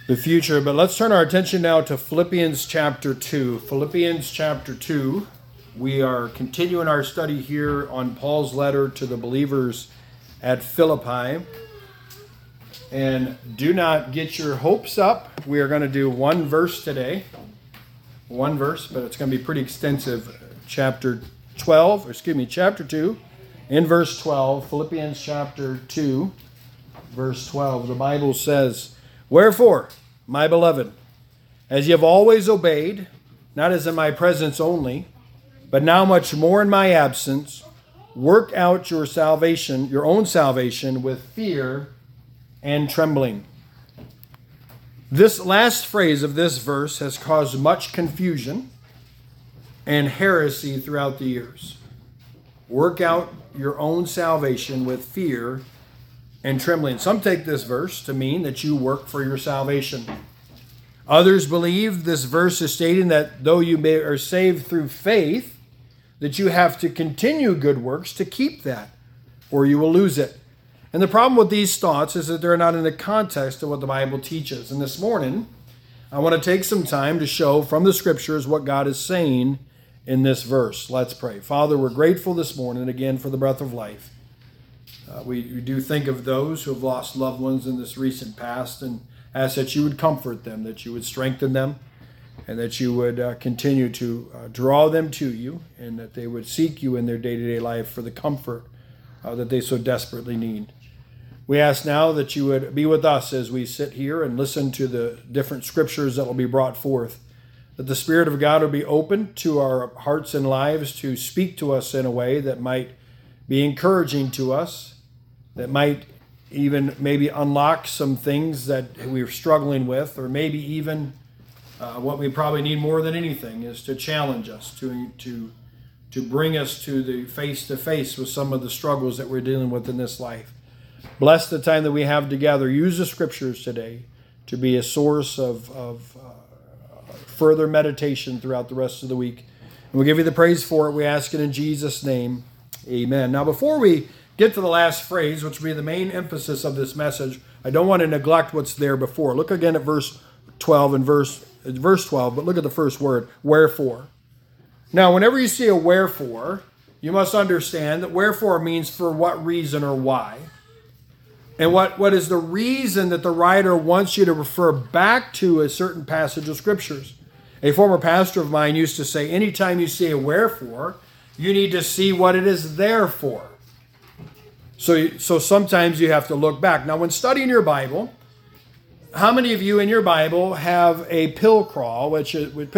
the future. But let's turn our attention now to Philippians chapter 2. Philippians chapter 2. We are continuing our study here on Paul's letter to the believers at Philippi. And do not get your hopes up. We are going to do one verse today. One verse, but it's going to be pretty extensive. Chapter 2, in verse 12. Philippians chapter 2, verse 12. The Bible says, "Wherefore, my beloved, as ye have always obeyed, not as in my presence only, but now much more in my absence, work out your salvation, your own salvation, with fear and trembling." This last phrase of this verse has caused much confusion and heresy throughout the years. Work out your own salvation with fear and trembling. Some take this verse to mean that you work for your salvation. Others believe this verse is stating that though you are saved through faith, that you have to continue good works to keep that, or you will lose it. And the problem with these thoughts is that they're not in the context of what the Bible teaches. And this morning, I want to take some time to show from the Scriptures what God is saying in this verse. Let's pray. Father, we're grateful this morning again for the breath of life. We do think of those who have lost loved ones in this recent past and ask that you would comfort them, that you would strengthen them, and that you would continue to draw them to you, and that they would seek you in their day-to-day life for the comfort that they so desperately need. We ask now that you would be with us as we sit here and listen to the different scriptures that will be brought forth, that the Spirit of God will be open to our hearts and lives to speak to us in a way that might be encouraging to us, that might even maybe unlock some things that we're struggling with, or maybe even what we probably need more than anything is to challenge us, to bring us to the face-to-face with some of the struggles that we're dealing with in this life. Bless the time that we have together. Use the Scriptures today to be a source of further meditation throughout the rest of the week. And we'll give you the praise for it. We ask it in Jesus' name. Amen. Now, before we get to the last phrase, which will be the main emphasis of this message, I don't want to neglect what's there before. Look again at verse 12 and verse 12, but look at the first word, wherefore. Now, whenever you see a wherefore, you must understand that wherefore means for what reason or why. And what is the reason that the writer wants you to refer back to a certain passage of Scriptures? A former pastor of mine used to say, anytime you see a wherefore, you need to see what it is there for. So sometimes you have to look back. Now, when studying your Bible, how many of you in your Bible have a pilcrow, which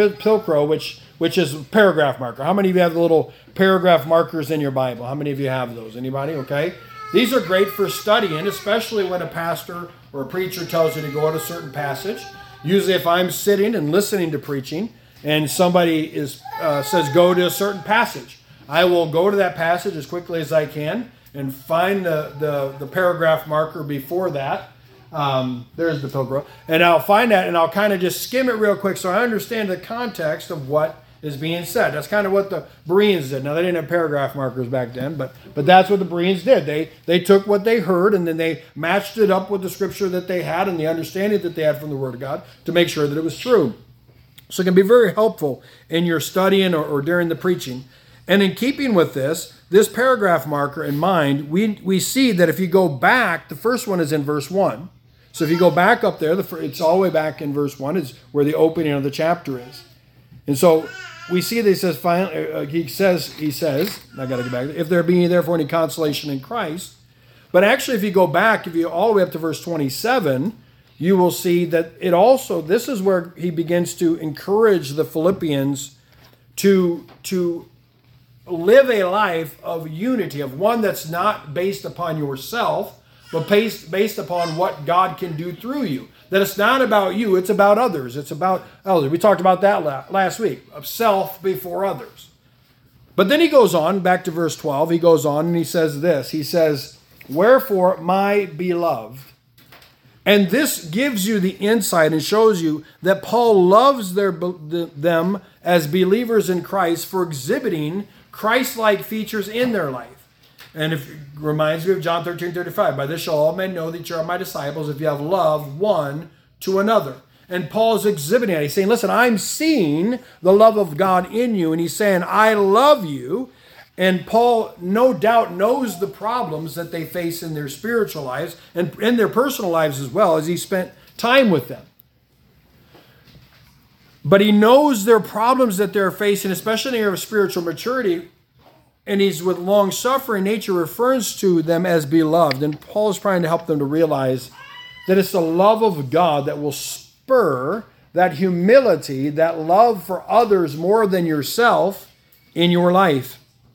is a paragraph marker? How many of you have the little paragraph markers in your Bible? How many of you have those? Anybody? Okay. These are great for studying, especially when a pastor or a preacher tells you to go to a certain passage. Usually if I'm sitting and listening to preaching and somebody says go to a certain passage, I will go to that passage as quickly as I can and find the paragraph marker before that. There's the pilcrow. And I'll find that and I'll kind of just skim it real quick so I understand the context of what is being said. That's kind of what the Bereans did. Now, they didn't have paragraph markers back then, but that's what the Bereans did. They took what they heard and then they matched it up with the Scripture that they had and the understanding that they had from the Word of God to make sure that it was true. So it can be very helpful in your studying or during the preaching. And in keeping with this paragraph marker in mind, we see that if you go back, the first one is in verse 1. So if you go back up there, it's all the way back in verse 1 is where the opening of the chapter is. And so we see that he says, I got to get back, if there be therefore any consolation in Christ. But actually, if you go back, if you all the way up to verse 27, you will see that this is where he begins to encourage the Philippians to live a life of unity, of one that's not based upon yourself, but based upon what God can do through you. That it's not about you, it's about others. It's about others. We talked about that last week, of self before others. But then he goes on, back to verse 12, he goes on and he says this. He says, wherefore, my beloved. And this gives you the insight and shows you that Paul loves them as believers in Christ for exhibiting Christ-like features in their life. And it reminds me of John 13:35. By this shall all men know that you are my disciples if you have love one to another. And Paul's exhibiting it. He's saying, listen, I'm seeing the love of God in you. And he's saying, I love you. And Paul, no doubt, knows the problems that they face in their spiritual lives and in their personal lives as well, as he spent time with them. But he knows their problems that they're facing, especially in the area of spiritual maturity. And he's with long-suffering nature refers to them as beloved. And Paul is trying to help them to realize that it's the love of God that will spur that humility, that love for others more than yourself in your life.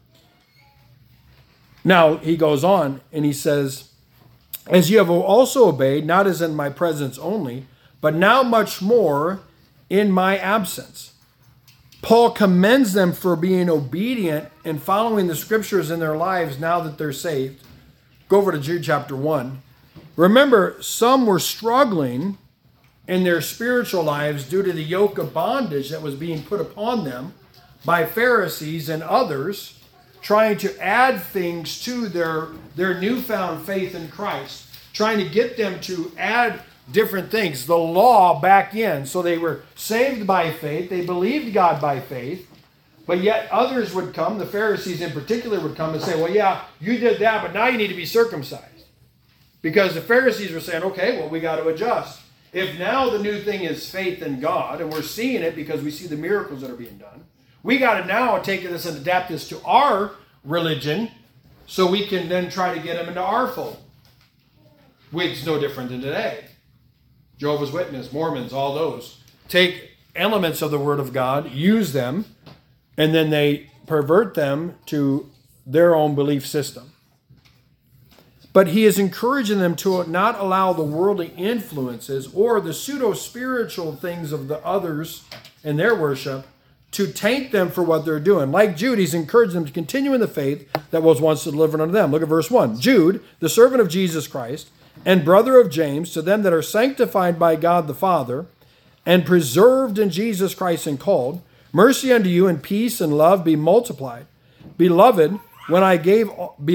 Now, he goes on and he says, as you have also obeyed, not as in my presence only, but now much more in my absence. Paul commends them for being obedient and following the scriptures in their lives now that they're saved. Go over to Jude chapter 1. Remember, some were struggling in their spiritual lives due to the yoke of bondage that was being put upon them by Pharisees and others, trying to add things to their newfound faith in Christ, trying to get them to add different things, the law back in. So they were saved by faith, they believed God by faith, but yet others would come, the Pharisees in particular would come and say, well, yeah, you did that, but now you need to be circumcised. Because the Pharisees were saying, okay, well, we got to adjust. If now the new thing is faith in God, and we're seeing it because we see the miracles that are being done, we got to now take this and adapt this to our religion so we can then try to get them into our fold. It's no different than today. Jehovah's Witness, Mormons, all those take elements of the Word of God, use them, and then they pervert them to their own belief system. But he is encouraging them to not allow the worldly influences or the pseudo-spiritual things of the others in their worship to taint them for what they're doing. Like Jude, he's encouraging them to continue in the faith that was once delivered unto them. Look at verse 1. Jude, the servant of Jesus Christ, and brother of James, to them that are sanctified by God the Father, and preserved in Jesus Christ and called, mercy unto you and peace and love be multiplied. Beloved, when I gave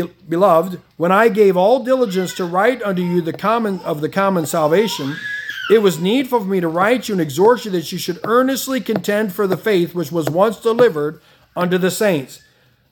all diligence to write unto you the common salvation, it was needful for me to write you and exhort you that you should earnestly contend for the faith which was once delivered unto the saints.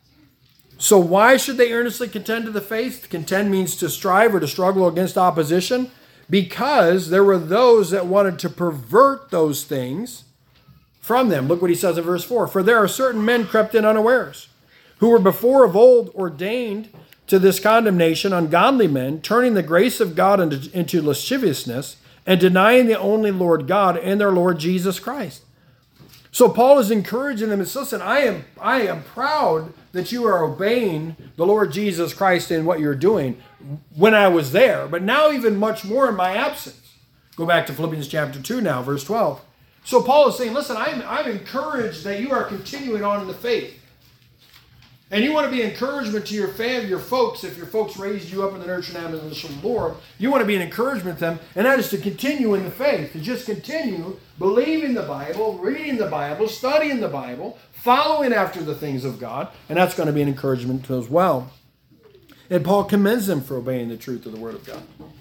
So why should they earnestly contend to the faith? Contend means to strive or to struggle against opposition. Because there were those that wanted to pervert those things from them. Look what he says in verse 4. For there are certain men crept in unawares, who were before of old ordained to this condemnation, ungodly men, turning the grace of God into lasciviousness, and denying the only Lord God and their Lord Jesus Christ. So Paul is encouraging them and says, listen, I am proud that you are obeying the Lord Jesus Christ in what you're doing when I was there, but now even much more in my absence. Go back to Philippians chapter 2 now, verse 12. So Paul is saying, listen, I'm encouraged that you are continuing on in the faith. And you want to be encouragement to your family, your folks, if your folks raised you up in the nurture and admonition of the Lord, you want to be an encouragement to them, and that is to continue in the faith, to just continue believing the Bible, reading the Bible, studying the Bible, following after the things of God, and that's going to be an encouragement to them as well. And Paul commends them for obeying the truth of the Word of God.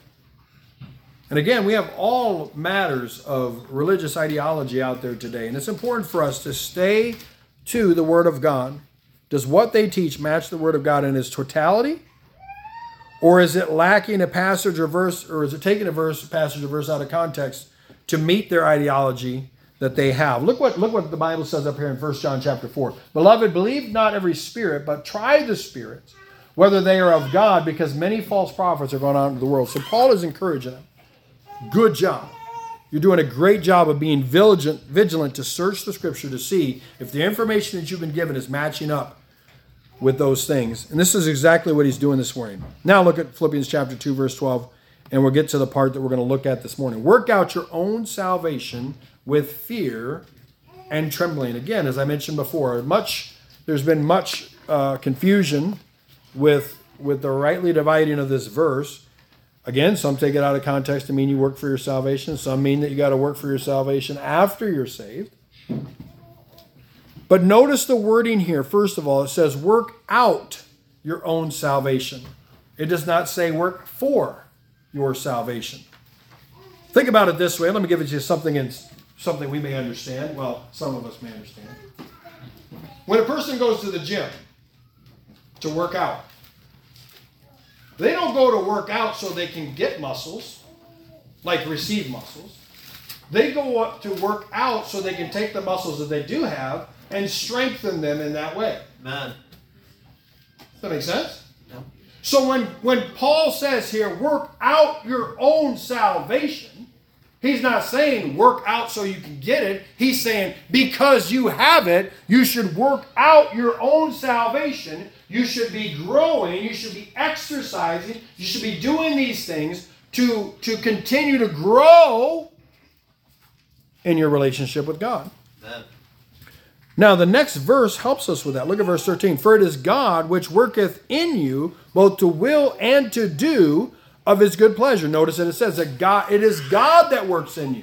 And again, we have all matters of religious ideology out there today, and it's important for us to stay to the Word of God. Does what they teach match the Word of God in its totality? Or is it lacking a passage or verse, or is it taking a passage or verse out of context to meet their ideology that they have? Look what the Bible says up here in 1 John chapter 4. Beloved, believe not every spirit, but try the spirits, whether they are of God, because many false prophets are going out into the world. So Paul is encouraging them. Good job. You're doing a great job of being vigilant to search the Scripture to see if the information that you've been given is matching up with those things. And this is exactly what he's doing this morning. Now look at Philippians chapter 2, verse 12, and we'll get to the part that we're going to look at this morning. Work out your own salvation with fear and trembling. Again, as I mentioned before, there's been much confusion with the rightly dividing of this verse. Again, some take it out of context to mean you work for your salvation. Some mean that you got to work for your salvation after you're saved. But notice the wording here. First of all, it says work out your own salvation. It does not say work for your salvation. Think about it this way. Let me give it to you something we may understand. Well, some of us may understand. When a person goes to the gym to work out, they don't go to work out so they can get muscles, like receive muscles. They go up to work out so they can take the muscles that they do have and strengthen them in that way. Amen. Does that make sense? No. So when Paul says here, work out your own salvation, he's not saying work out so you can get it. He's saying because you have it, you should work out your own salvation. You should be growing. You should be exercising. You should be doing these things to continue to grow in your relationship with God. Amen. Now, the next verse helps us with that. Look at verse 13. For it is God which worketh in you both to will and to do of his good pleasure. Notice that it says that it is God that works in you.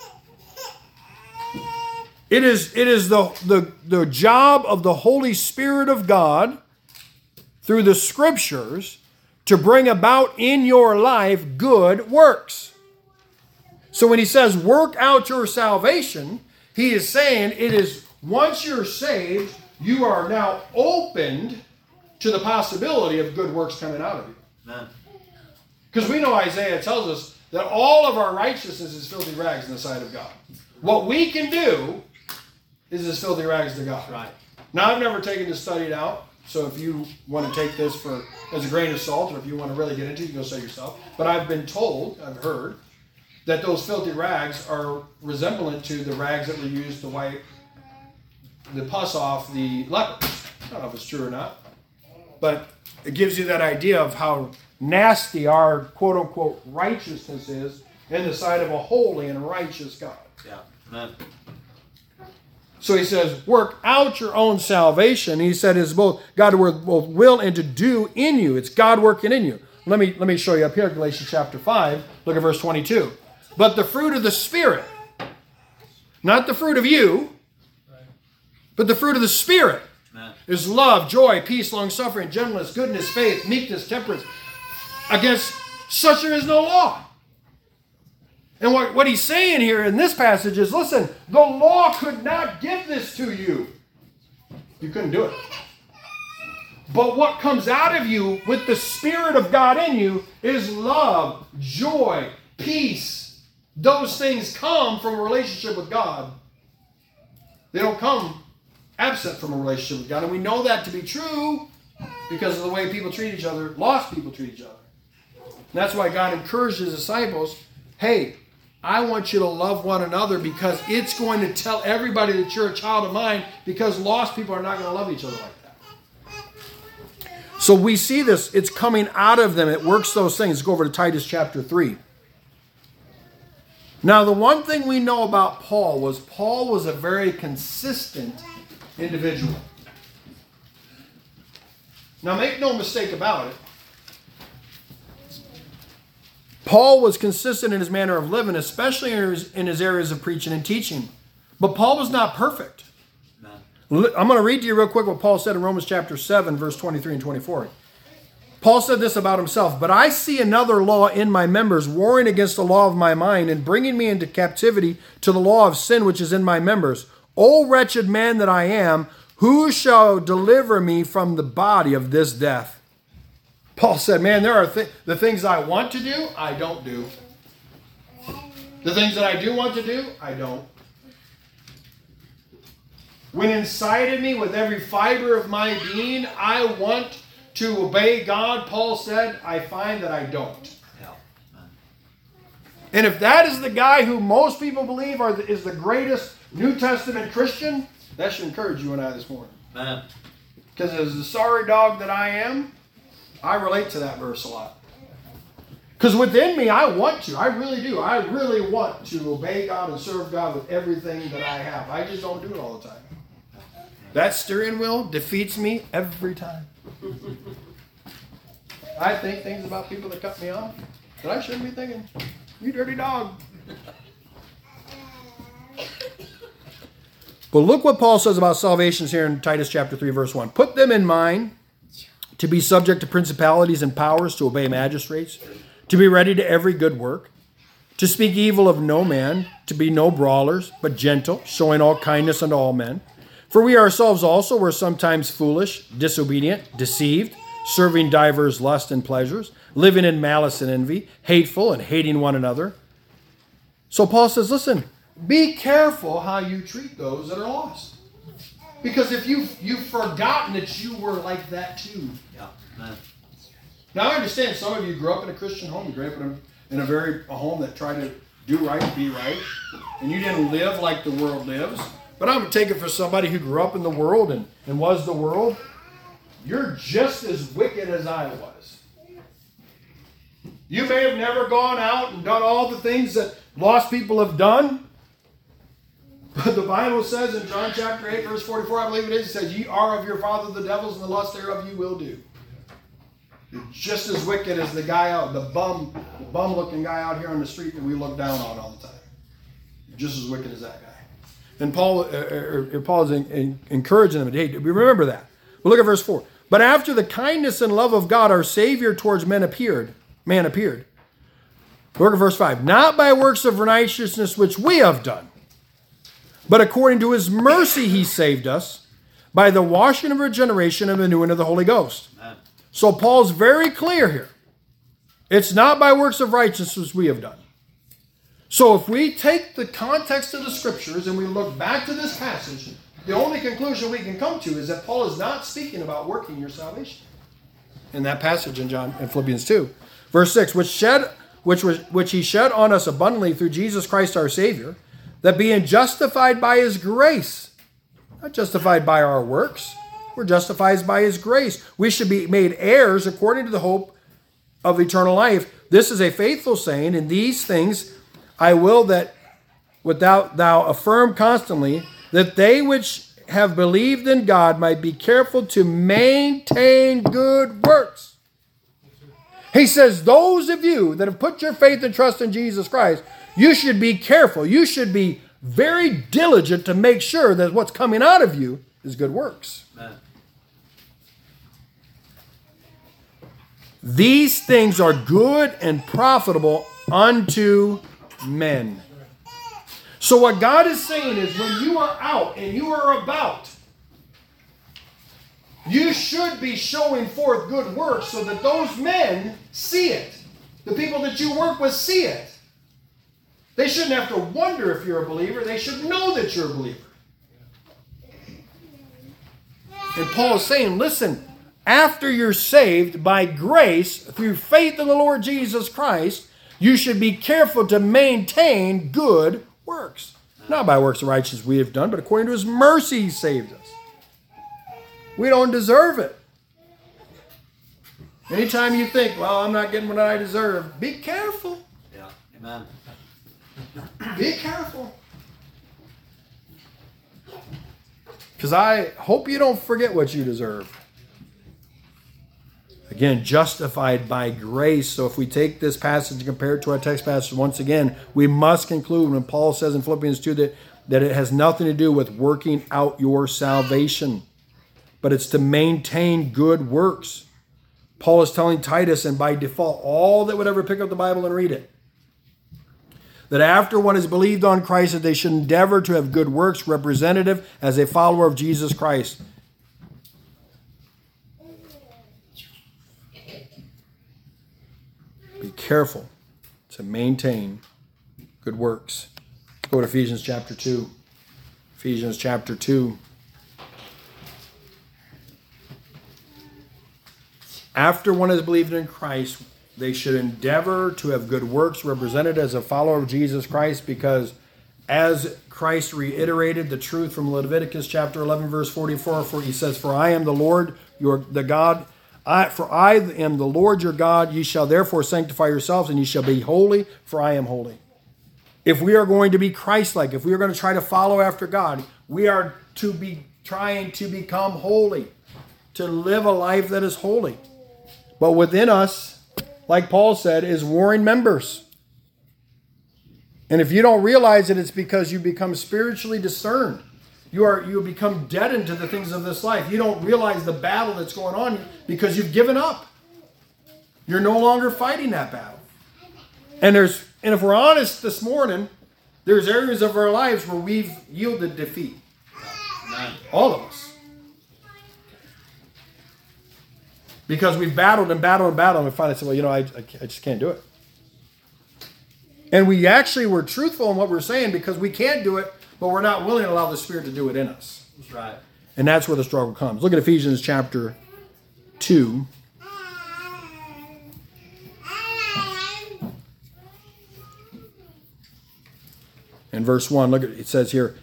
It is the job of the Holy Spirit of God through the Scriptures to bring about in your life good works. So when he says work out your salvation, he is saying it is once you're saved, you are now opened to the possibility of good works coming out of you. Amen. Because we know Isaiah tells us that all of our righteousness is filthy rags in the sight of God. What we can do is as filthy rags to God. Right. Now, I've never taken this studied out, so if you want to take this as a grain of salt, or if you want to really get into it, you can go say yourself. But I've been told, I've heard, that those filthy rags are resemblant to the rags that were used to wipe the pus off the lepers. I don't know if it's true or not, but it gives you that idea of how nasty our quote-unquote righteousness is in the sight of a holy and righteous God. Yeah. Amen. So he says, work out your own salvation. He said it's both God to work both will and to do in you. It's God working in you. Let me show you up here, Galatians chapter 5. Look at verse 22. But the fruit of the Spirit, not the fruit of you, but the fruit of the Spirit, Amen, is love, joy, peace, long-suffering, gentleness, goodness, faith, meekness, temperance. Against such there is no law. And what he's saying here in this passage is, listen, the law could not give this to you. You couldn't do it. But what comes out of you with the Spirit of God in you is love, joy, peace. Those things come from a relationship with God. They don't come absent from a relationship with God. And we know that to be true because of the way people treat each other, lost people treat each other. And that's why God encouraged his disciples, hey, I want you to love one another because it's going to tell everybody that you're a child of mine, because lost people are not going to love each other like that. So we see this. It's coming out of them. It works those things. Let's go over to Titus chapter 3. Now, the one thing we know about Paul was a very consistent individual. Now, make no mistake about it. Paul was consistent in his manner of living, especially in his areas of preaching and teaching. But Paul was not perfect. Amen. I'm going to read to you real quick what Paul said in Romans chapter 7, verse 23 and 24. Paul said this about himself, but I see another law in my members, warring against the law of my mind and bringing me into captivity to the law of sin which is in my members. O wretched man that I am, who shall deliver me from the body of this death? Paul said, man, there are the things I want to do, I don't do. The things that I do want to do, I don't. When inside of me, with every fiber of my being, I want to obey God, Paul said, I find that I don't. Yeah. And if that is the guy who most people believe is the greatest New Testament Christian, that should encourage you and I this morning. Amen. Because as the sorry dog that I am, I relate to that verse a lot. Because within me, I want to. I really do. I really want to obey God and serve God with everything that I have. I just don't do it all the time. That steering wheel defeats me every time. I think things about people that cut me off that I shouldn't be thinking. You dirty dog. But look what Paul says about salvations here in Titus chapter 3, verse 1. Put them in mind to be subject to principalities and powers, to obey magistrates, to be ready to every good work, to speak evil of no man, to be no brawlers, but gentle, showing all kindness unto all men. For we ourselves also were sometimes foolish, disobedient, deceived, serving divers lusts and pleasures, living in malice and envy, hateful and hating one another. So Paul says, listen, be careful how you treat those that are lost. Because if you've forgotten that you were like that too. Yeah. Amen. Now I understand some of you grew up in a Christian home, you grew up in a home that tried to do right, be right, and you didn't live like the world lives. But I'm going to take it for somebody who grew up in the world and was the world. You're just as wicked as I was. You may have never gone out and done all the things that lost people have done. But the Bible says in John chapter 8, verse 44, I believe it is, it says, ye are of your father the devils, and the lust thereof you will do. You're just as wicked as the guy out, the bum-looking guy out here on the street that we look down on all the time. You're just as wicked as that guy. And Paul is encouraging them. Hey, remember that. Well, look at verse 4. But after the kindness and love of God, our Savior towards man appeared. Look at verse 5. Not by works of righteousness which we have done, but according to his mercy he saved us by the washing of regeneration and renewing of the Holy Ghost. Amen. So Paul's very clear here. It's not by works of righteousness we have done. So if we take the context of the scriptures and we look back to this passage, the only conclusion we can come to is that Paul is not speaking about working your salvation. In that passage in Philippians 2. Verse 6, which he shed on us abundantly through Jesus Christ our Savior, that being justified by his grace, not justified by our works, we're justified by his grace. We should be made heirs according to the hope of eternal life. This is a faithful saying, and these things I will that without thou affirm constantly, that they which have believed in God might be careful to maintain good works. He says, those of you that have put your faith and trust in Jesus Christ, you should be careful. You should be very diligent to make sure that what's coming out of you is good works. Amen. These things are good and profitable unto men. So what God is saying is when you are out and you are about, you should be showing forth good works so that those men see it. The people that you work with see it. They shouldn't have to wonder if you're a believer. They should know that you're a believer. And Paul is saying, listen, after you're saved by grace through faith in the Lord Jesus Christ, you should be careful to maintain good works. Not by works of righteousness we have done, but according to his mercy he saved us. We don't deserve it. Anytime you think, well, I'm not getting what I deserve, be careful. Yeah, amen. Be careful. Because I hope you don't forget what you deserve. Again, justified by grace. So if we take this passage and compare it to our text passage once again, we must conclude when Paul says in Philippians 2 that it has nothing to do with working out your salvation, but it's to maintain good works. Paul is telling Titus, and by default, all that would ever pick up the Bible and read it, that after one has believed on Christ, that they should endeavor to have good works representative as a follower of Jesus Christ. Be careful to maintain good works. Go to Ephesians chapter 2. Ephesians chapter 2. After one has believed in Christ, they should endeavor to have good works represented as a follower of Jesus Christ, because as Christ reiterated the truth from Leviticus chapter 11, verse 44, for he says, for I am the Lord, the God, for I am the Lord your God, ye shall therefore sanctify yourselves, and ye shall be holy, for I am holy. If we are going to be Christ-like, if we are going to try to follow after God, we are to be trying to become holy, to live a life that is holy. But within us, like Paul said, is warring members. And if you don't realize it, it's because you become spiritually discerned. You become deadened to the things of this life. You don't realize the battle that's going on because you've given up. You're no longer fighting that battle. And there's And if we're honest this morning, there's areas of our lives where we've yielded defeat. Amen. All of us. Because we've battled and battled and battled, and we finally said, well, I just can't do it. And we actually were truthful in what we're saying because we can't do it, but we're not willing to allow the Spirit to do it in us. That's right. And that's where the struggle comes. Look at Ephesians chapter 2. And verse 1, look at it says here,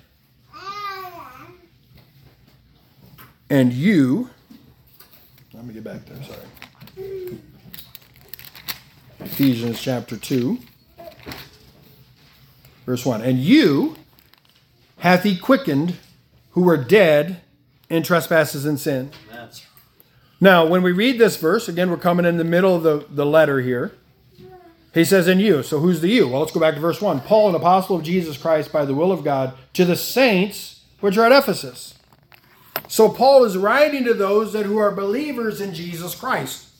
and you, let me get back there, sorry. Ephesians chapter 2, verse 1, and you hath he quickened who were dead in trespasses and sin. That's Now, when we read this verse, again, we're coming in the middle of the letter here. He says, in you. So who's the you? Well, let's go back to verse 1. Paul, an apostle of Jesus Christ by the will of God, to the saints which are at Ephesus. So Paul is writing to those who are believers in Jesus Christ.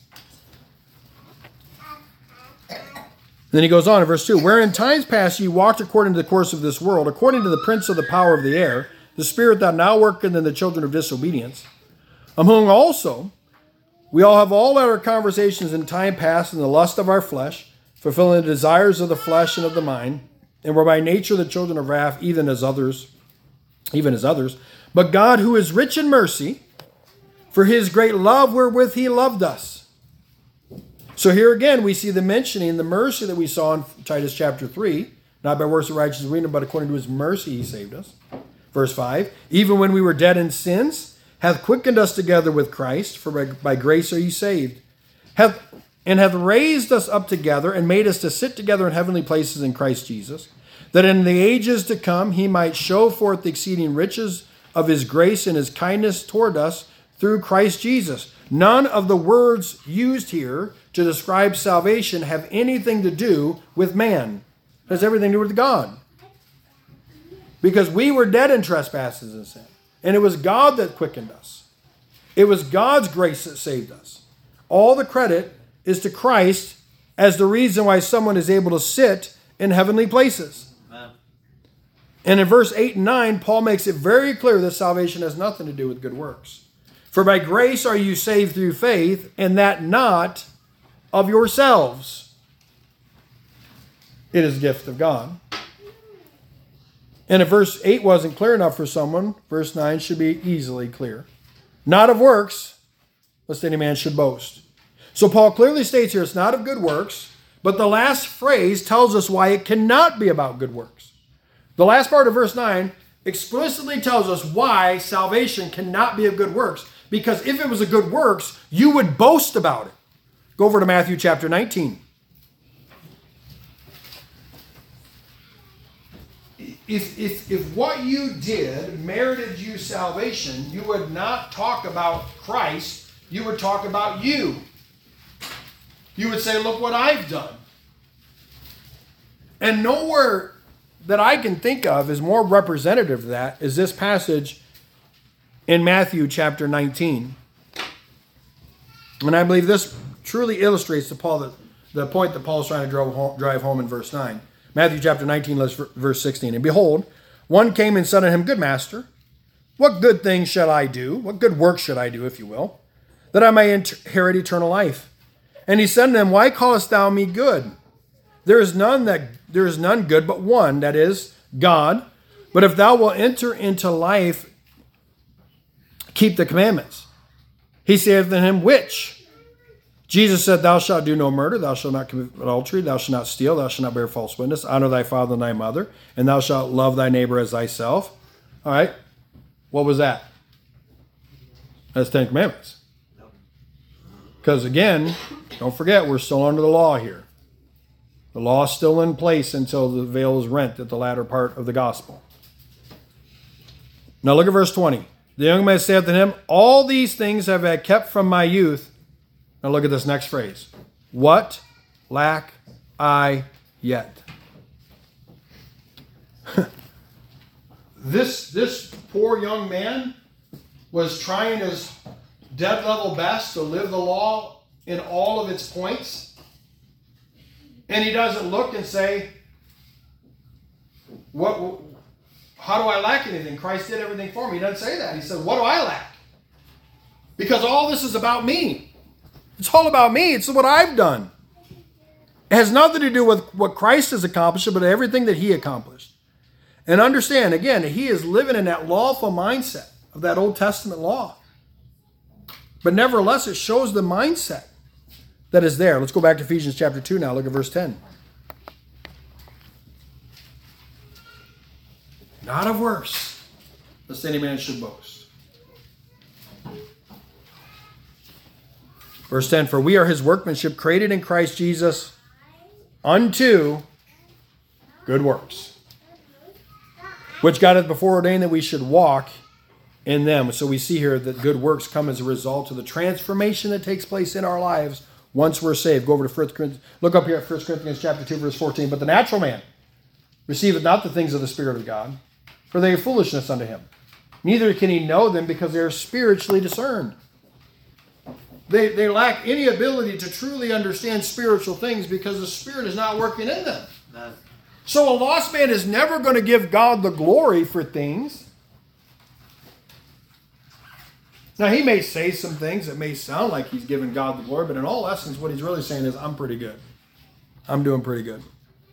Then he goes on in verse 2. Where in times past ye walked according to the course of this world, according to the prince of the power of the air, the spirit that now worketh in the children of disobedience, among whom also we all have all our conversations in time past in the lust of our flesh, fulfilling the desires of the flesh and of the mind, and were by nature the children of wrath, even as others. But God, who is rich in mercy, for his great love wherewith he loved us. So here again, we see the mentioning, the mercy that we saw in Titus chapter 3, not by works of righteousness, but according to his mercy he saved us. Verse 5, even when we were dead in sins, hath quickened us together with Christ, for by grace are ye saved, hath raised us up together and made us to sit together in heavenly places in Christ Jesus, that in the ages to come he might show forth the exceeding riches of his grace and his kindness toward us through Christ Jesus. None of the words used here to describe salvation have anything to do with man. It has everything to do with God. Because we were dead in trespasses and sin. And it was God that quickened us. It was God's grace that saved us. All the credit is to Christ as the reason why someone is able to sit in heavenly places. Amen. And in verse 8 and 9, Paul makes it very clear that salvation has nothing to do with good works. For by grace are you saved through faith, and that not of yourselves. It is a gift of God. And if verse 8 wasn't clear enough for someone, verse 9 should be easily clear. Not of works, lest any man should boast. So Paul clearly states here it's not of good works, but the last phrase tells us why it cannot be about good works. The last part of verse 9 explicitly tells us why salvation cannot be of good works. Because if it was a good works, you would boast about it. Go over to Matthew chapter 19. If what you did merited you salvation, you would not talk about Christ, you would talk about you. You would say, look what I've done. And nowhere that I can think of is more representative of that is this passage in Matthew chapter 19. And I believe this truly illustrates the point that Paul is trying to drive home in verse 9. Matthew chapter 19, verse 16. And behold, one came and said unto him, Good master, what good things shall I do? What good work should I do, if you will, that I may inherit eternal life? And he said unto him, Why callest thou me good? There is none good but one, that is, God. But if thou wilt enter into life, keep the commandments. He saith unto him, Which? Jesus said, Thou shalt do no murder, thou shalt not commit adultery, thou shalt not steal, thou shalt not bear false witness, honor thy father and thy mother, and thou shalt love thy neighbor as thyself. All right. What was that? That's 10 Commandments. Because again, don't forget, we're still under the law here. The law is still in place until the veil is rent at the latter part of the gospel. Now look at verse 20. The young man saith to him, All these things have I kept from my youth. Now look at this next phrase. What lack I yet? This poor young man was trying his dead level best to live the law in all of its points. And he doesn't look and say, how do I lack anything? Christ did everything for me. He doesn't say that. He says, what do I lack? Because all this is about me. It's all about me. It's what I've done. It has nothing to do with what Christ has accomplished, but everything that he accomplished. And understand, again, he is living in that lawful mindset of that Old Testament law. But nevertheless, it shows the mindset that is there. Let's go back to Ephesians chapter 2 now. Look at verse 10. Not of works, lest any man should boast. Verse 10, for we are his workmanship, created in Christ Jesus unto good works, which God hath before ordained that we should walk in them. So we see here that good works come as a result of the transformation that takes place in our lives once we're saved. Go over to 1 Corinthians. Look up here at 1 Corinthians chapter 2, verse 14. But the natural man receiveth not the things of the Spirit of God, for they are foolishness unto him. Neither can he know them, because they are spiritually discerned. They lack any ability to truly understand spiritual things because the Spirit is not working in them. Amen. So a lost man is never going to give God the glory for things. Now, he may say some things that may sound like he's giving God the glory, but in all essence, what he's really saying is, I'm pretty good. I'm doing pretty good.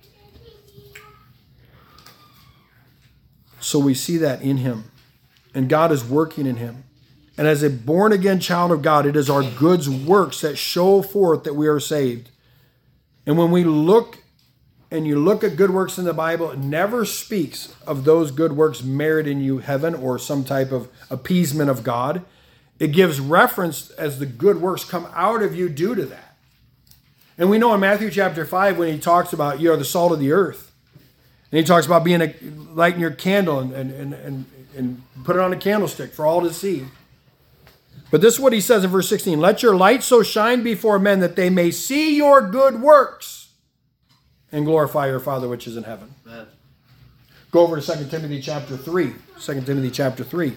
So we see that in him. And God is working in him. And as a born-again child of God, it is our good works that show forth that we are saved. And when we look, and you look at good works in the Bible, it never speaks of those good works meriting you heaven or some type of appeasement of God. It gives reference as the good works come out of you due to that. And we know in Matthew chapter 5 when he talks about you are the salt of the earth. And he talks about being a lighting your candle and put it on a candlestick for all to see. But this is what he says in verse 16. Let your light so shine before men that they may see your good works and glorify your Father which is in heaven. Amen. Go over to 2 Timothy chapter 3. 2 Timothy chapter 3.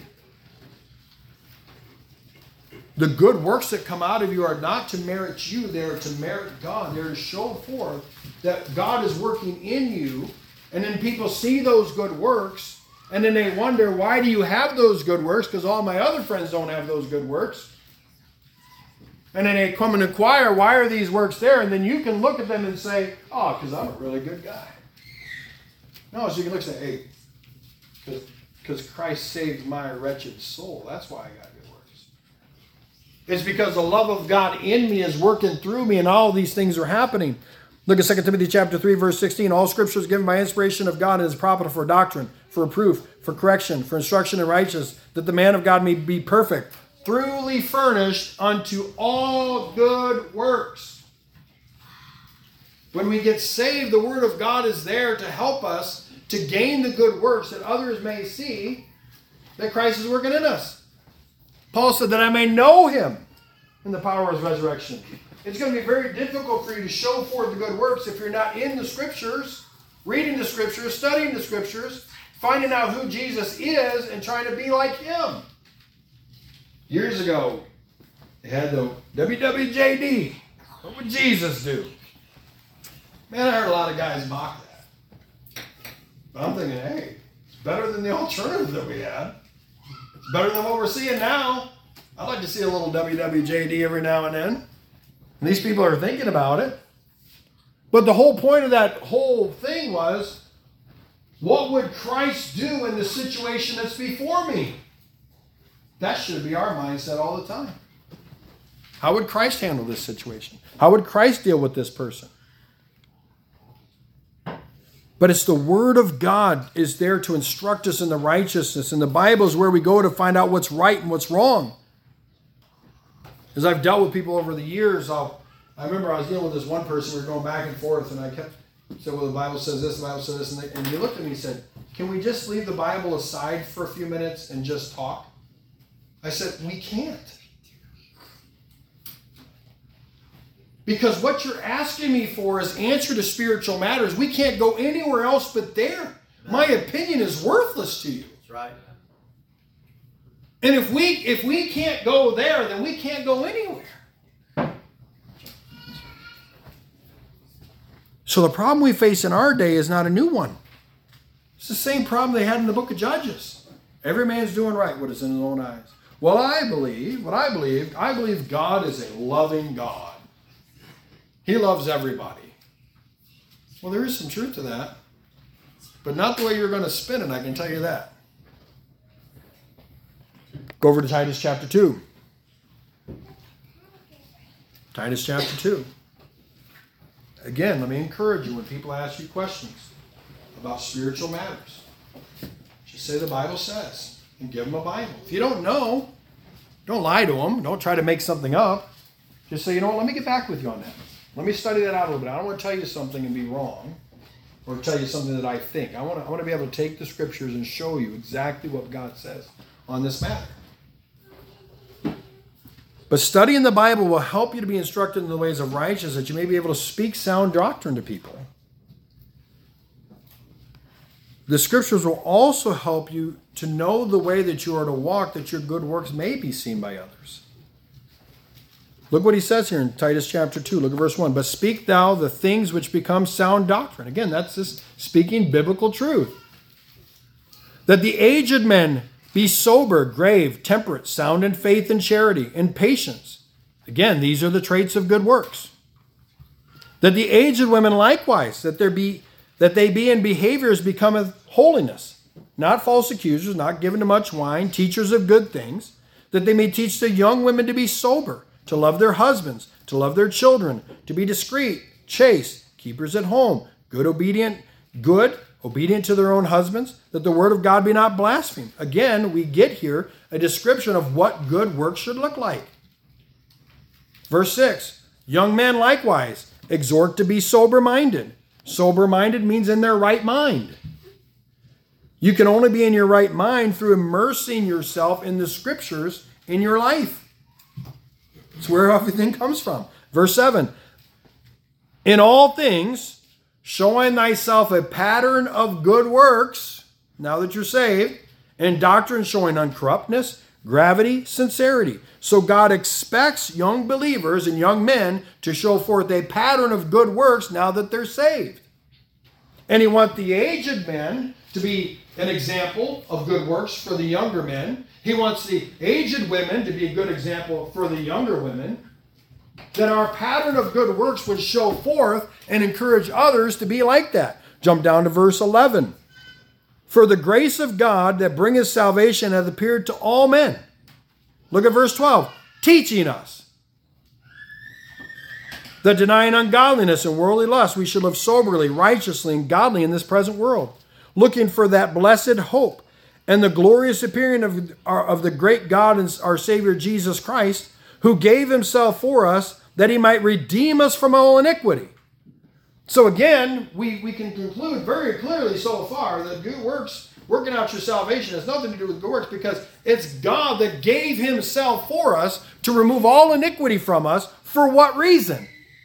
The good works that come out of you are not to merit you. They're to merit God. They're to show forth that God is working in you. And then people see those good works. And then they wonder, why do you have those good works? Because all my other friends don't have those good works. And then they come and inquire, why are these works there? And then you can look at them and say, oh, because I'm a really good guy. No, so you can look and say, hey, because Christ saved my wretched soul. That's why I got good works. It's because the love of God in me is working through me and all these things are happening. Look at 2 Timothy chapter 3, verse 16. All scripture is given by inspiration of God and is profitable for doctrine, for reproof, for correction, for instruction in righteousness, that the man of God may be perfect, truly furnished unto all good works. When we get saved, the word of God is there to help us to gain the good works that others may see that Christ is working in us. Paul said that I may know him in the power of his resurrection. It's going to be very difficult for you to show forth the good works if you're not in the Scriptures, reading the Scriptures, studying the Scriptures, finding out who Jesus is, and trying to be like him. Years ago, they had the WWJD. What would Jesus do? Man, I heard a lot of guys mock that. But I'm thinking, hey, it's better than the alternative that we had. It's better than what we're seeing now. I'd like to see a little WWJD every now and then. And these people are thinking about it. But the whole point of that whole thing was, what would Christ do in the situation that's before me? That should be our mindset all the time. How would Christ handle this situation? How would Christ deal with this person? But it's the Word of God is there to instruct us in the righteousness. And the Bible is where we go to find out what's right and what's wrong. As I've dealt with people over the years, I remember I was dealing with this one person, we were going back and forth, and I kept saying, well, the Bible says this, the Bible says this, and he looked at me and said, can we just leave the Bible aside for a few minutes and just talk? I said, we can't. Because what you're asking me for is answer to spiritual matters. We can't go anywhere else but there. My opinion is worthless to you. That's right. And if we can't go there, then we can't go anywhere. So the problem we face in our day is not a new one. It's the same problem they had in the book of Judges. Every man's doing right what is in his own eyes. Well, I believe God is a loving God. He loves everybody. Well, there is some truth to that, but not the way you're going to spin it, I can tell you that. Go over to Titus chapter 2. Titus chapter 2. Again, let me encourage you when people ask you questions about spiritual matters. Just say the Bible says and give them a Bible. If you don't know, don't lie to them. Don't try to make something up. Just say, you know what, let me get back with you on that. Let me study that out a little bit. I don't want to tell you something and be wrong or tell you something that I think. I want to be able to take the scriptures and show you exactly what God says on this matter. But studying the Bible will help you to be instructed in the ways of righteousness, that you may be able to speak sound doctrine to people. The scriptures will also help you to know the way that you are to walk, that your good works may be seen by others. Look what he says here in Titus chapter 2. Look at verse 1. But speak thou the things which become sound doctrine. Again, that's this speaking biblical truth. That the aged men be sober, grave, temperate, sound in faith and charity, and patience. Again, these are the traits of good works. That the aged women likewise, that they be in behaviors becometh holiness, not false accusers, not given to much wine, teachers of good things, that they may teach the young women to be sober, to love their husbands, to love their children, to be discreet, chaste, keepers at home, obedient to their own husbands, that the word of God be not blasphemed. Again, we get here a description of what good works should look like. Verse 6, young men likewise exhort to be sober-minded. Sober-minded means in their right mind. You can only be in your right mind through immersing yourself in the scriptures in your life. It's where everything comes from. Verse 7, in all things, showing thyself a pattern of good works, now that you're saved, and doctrine showing uncorruptness, gravity, sincerity. So God expects young believers and young men to show forth a pattern of good works now that they're saved. And he wants the aged men to be an example of good works for the younger men. He wants the aged women to be a good example for the younger women. That our pattern of good works would show forth and encourage others to be like that. Jump down to verse 11. For the grace of God that bringeth salvation hath appeared to all men. Look at verse 12. Teaching us that denying ungodliness and worldly lust, we should live soberly, righteously, and godly in this present world, looking for that blessed hope and the glorious appearing of the great God and our Savior Jesus Christ, who gave himself for us that he might redeem us from all iniquity. So again, we can conclude very clearly so far that good works, working out your salvation, has nothing to do with good works, because it's God that gave himself for us to remove all iniquity from us. For what reason?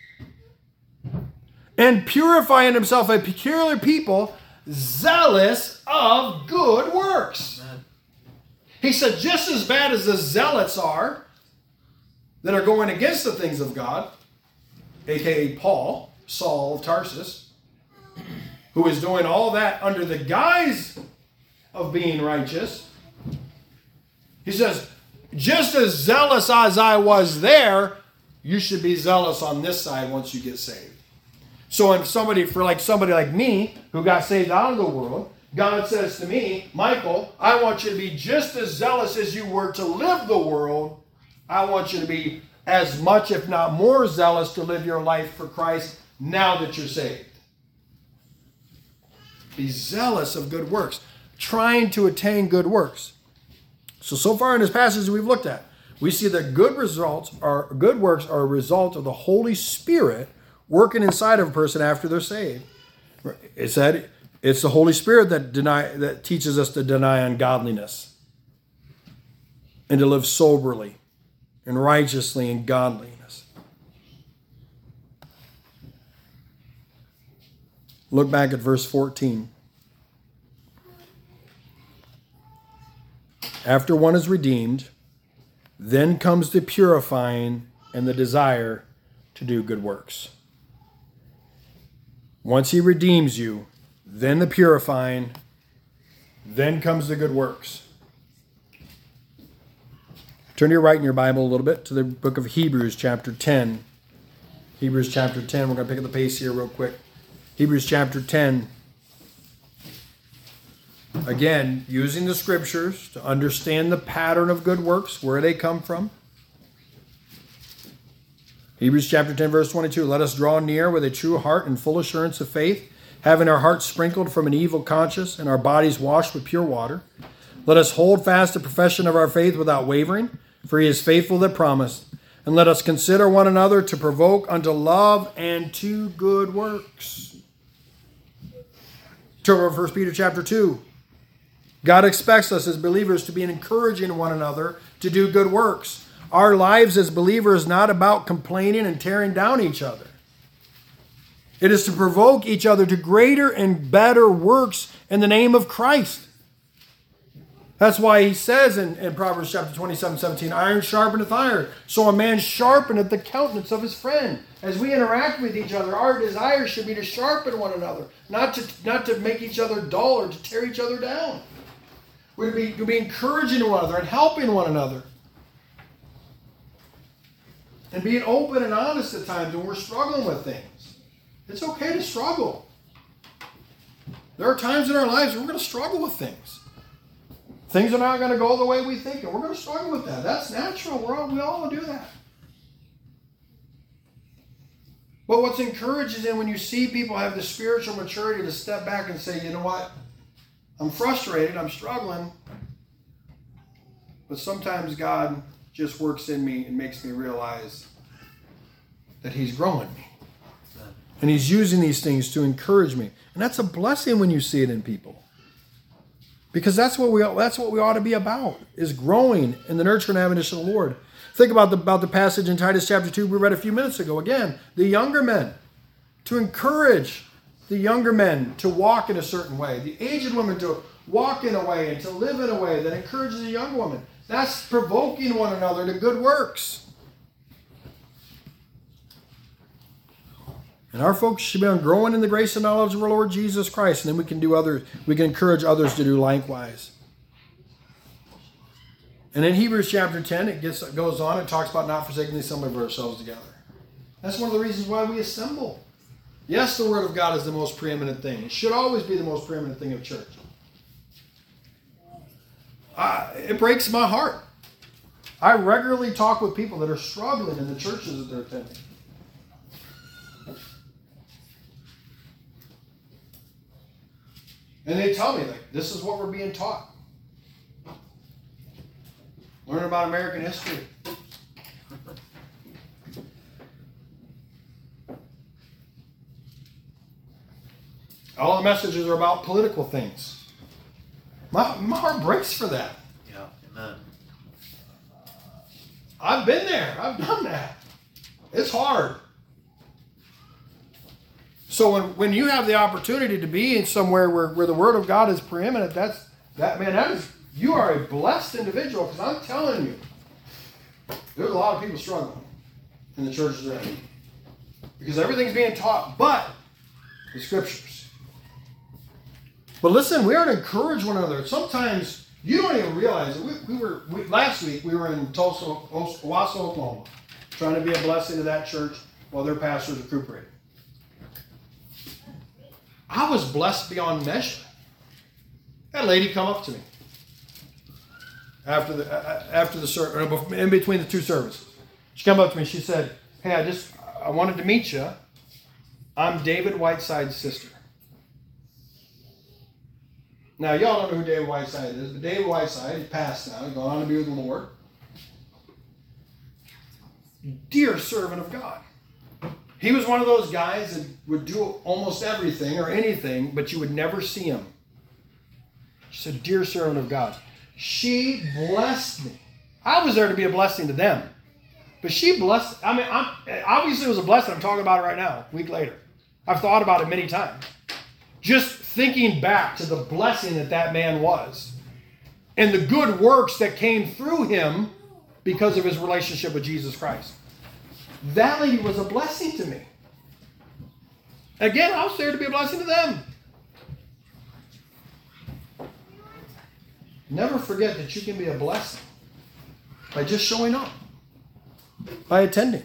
And purifying himself a peculiar people, zealous of good works. Amen. He said, just as bad as the zealots are, that are going against the things of God, a.k.a. Paul, Saul of Tarsus, who is doing all that under the guise of being righteous. He says, just as zealous as I was there, you should be zealous on this side once you get saved. So if somebody like me, who got saved out of the world, God says to me, Michael, I want you to be just as zealous as you were to live the world. I want you to be as much, if not more, zealous to live your life for Christ now that you're saved. Be zealous of good works, trying to attain good works. So far in this passage we've looked at, we see that good works are a result of the Holy Spirit working inside of a person after they're saved. It said it's the Holy Spirit that teaches us to deny ungodliness and to live soberly and righteously and godliness. Look back at verse 14. After one is redeemed, then comes the purifying and the desire to do good works. Once he redeems you, then the purifying, then comes the good works. Turn to your right in your Bible a little bit to the book of Hebrews chapter 10. Hebrews chapter 10. We're going to pick up the pace here real quick. Hebrews chapter 10. Again, using the scriptures to understand the pattern of good works, where they come from. Hebrews chapter 10, verse 22. Let us draw near with a true heart and full assurance of faith, having our hearts sprinkled from an evil conscience and our bodies washed with pure water. Let us hold fast the profession of our faith without wavering, for he is faithful that promised. And let us consider one another to provoke unto love and to good works. Turn over to 1 Peter chapter 2. God expects us as believers to be encouraging one another to do good works. Our lives as believers is not about complaining and tearing down each other. It is to provoke each other to greater and better works in the name of Christ. That's why he says in Proverbs chapter 27:17, iron sharpeneth iron, so a man sharpeneth the countenance of his friend. As we interact with each other, our desire should be to sharpen one another, not to make each other dull or to tear each other down. We're to be encouraging one another and helping one another. And being open and honest at times when we're struggling with things. It's okay to struggle. There are times in our lives where we're going to struggle with things. Things are not going to go the way we think, and we're going to struggle with that. That's natural. We all do that. But what's encouraging is when you see people have the spiritual maturity to step back and say, you know what? I'm frustrated. I'm struggling. But sometimes God just works in me and makes me realize that he's growing me. And he's using these things to encourage me. And that's a blessing when you see it in people. Because that's what we ought to be about, is growing in the nurture and admonition of the Lord. Think about the passage in Titus chapter 2 we read a few minutes ago. Again, the younger men, to encourage the younger men to walk in a certain way. The aged women to walk in a way and to live in a way that encourages the young woman. That's provoking one another to good works. And our folks should be on growing in the grace and knowledge of our Lord Jesus Christ. And then we can encourage others to do likewise. And in Hebrews chapter 10, it goes on and talks about not forsaking the assembly of ourselves together. That's one of the reasons why we assemble. Yes, the Word of God is the most preeminent thing. It should always be the most preeminent thing of church. It breaks my heart. I regularly talk with people that are struggling in the churches that they're attending. And they tell me, like, this is what we're being taught. Learn about American history. All the messages are about political things. My heart breaks for that. Yeah, amen. I've been there. I've done that. It's hard. So when you have the opportunity to be in somewhere where the Word of God is preeminent, you are a blessed individual, because I'm telling you, there's a lot of people struggling in the churches they're in. Because everything's being taught but the Scriptures. But listen, we are to encourage one another. Sometimes you don't even realize it. Last week we were in Tulsa, Owasso, Oklahoma, trying to be a blessing to that church while their pastors recuperated. I was blessed beyond measure. That lady come up to me after the service, in between the two services. She came up to me. She said, "Hey, I wanted to meet you. I'm David Whiteside's sister." Now, y'all don't know who David Whiteside is, but David Whiteside is passed now. He's gone on to be with the Lord. Dear servant of God. He was one of those guys that would do almost everything or anything, but you would never see him. She said, dear servant of God. She blessed me. I was there to be a blessing to them. But she blessed, obviously it was a blessing. I'm talking about it right now, a week later. I've thought about it many times. Just thinking back to the blessing that man was. And the good works that came through him because of his relationship with Jesus Christ. That lady was a blessing to me. Again, I was there to be a blessing to them. Never forget that you can be a blessing by just showing up, by attending.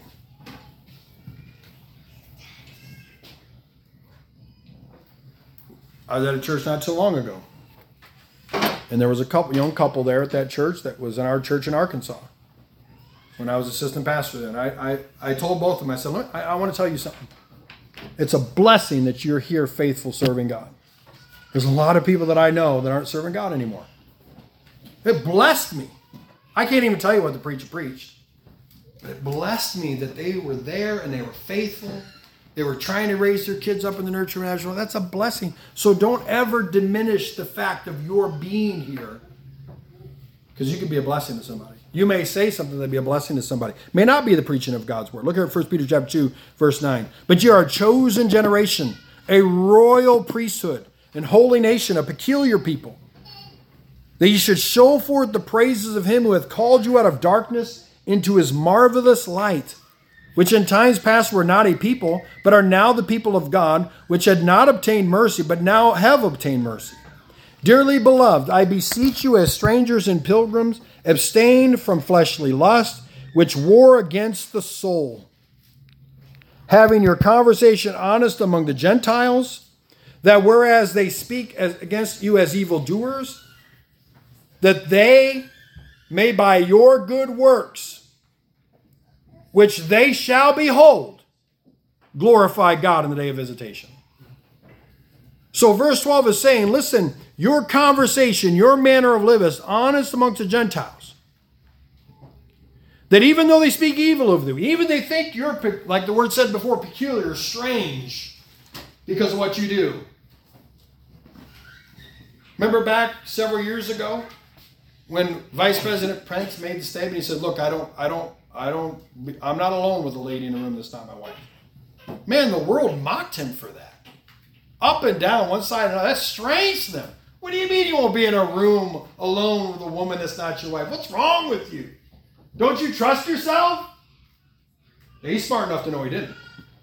I was at a church not too long ago, and there was a young couple there at that church that was in our church in Arkansas when I was assistant pastor there. And I told both of them, I said, look, I want to tell you something. It's a blessing that you're here faithful serving God. There's a lot of people that I know that aren't serving God anymore. It blessed me. I can't even tell you what the preacher preached. But it blessed me that they were there and they were faithful. They were trying to raise their kids up in the nurture national. That's a blessing. So don't ever diminish the fact of your being here, because you can be a blessing to somebody. You may say something that be a blessing to somebody. It may not be the preaching of God's word. Look at 1 Peter chapter 2, verse 9. But you are a chosen generation, a royal priesthood, and holy nation, a peculiar people, that you should show forth the praises of him who hath called you out of darkness into his marvelous light, which in times past were not a people, but are now the people of God, which had not obtained mercy, but now have obtained mercy. Dearly beloved, I beseech you as strangers and pilgrims, abstain from fleshly lust, which war against the soul, having your conversation honest among the Gentiles, that whereas they speak against you as evildoers, that they may by your good works, which they shall behold, glorify God in the day of visitation. So verse 12 is saying, listen, your conversation, your manner of life is honest amongst the Gentiles. That even though they speak evil of you, even they think you're, like the word said before, peculiar, strange, because of what you do. Remember back several years ago when Vice President Pence made the statement, he said, look, I'm not alone with a lady in the room this time, my wife. Man, the world mocked him for that. Up and down, one side and another. That's strange to them. What do you mean you won't be in a room alone with a woman that's not your wife? What's wrong with you? Don't you trust yourself? He's smart enough to know he didn't.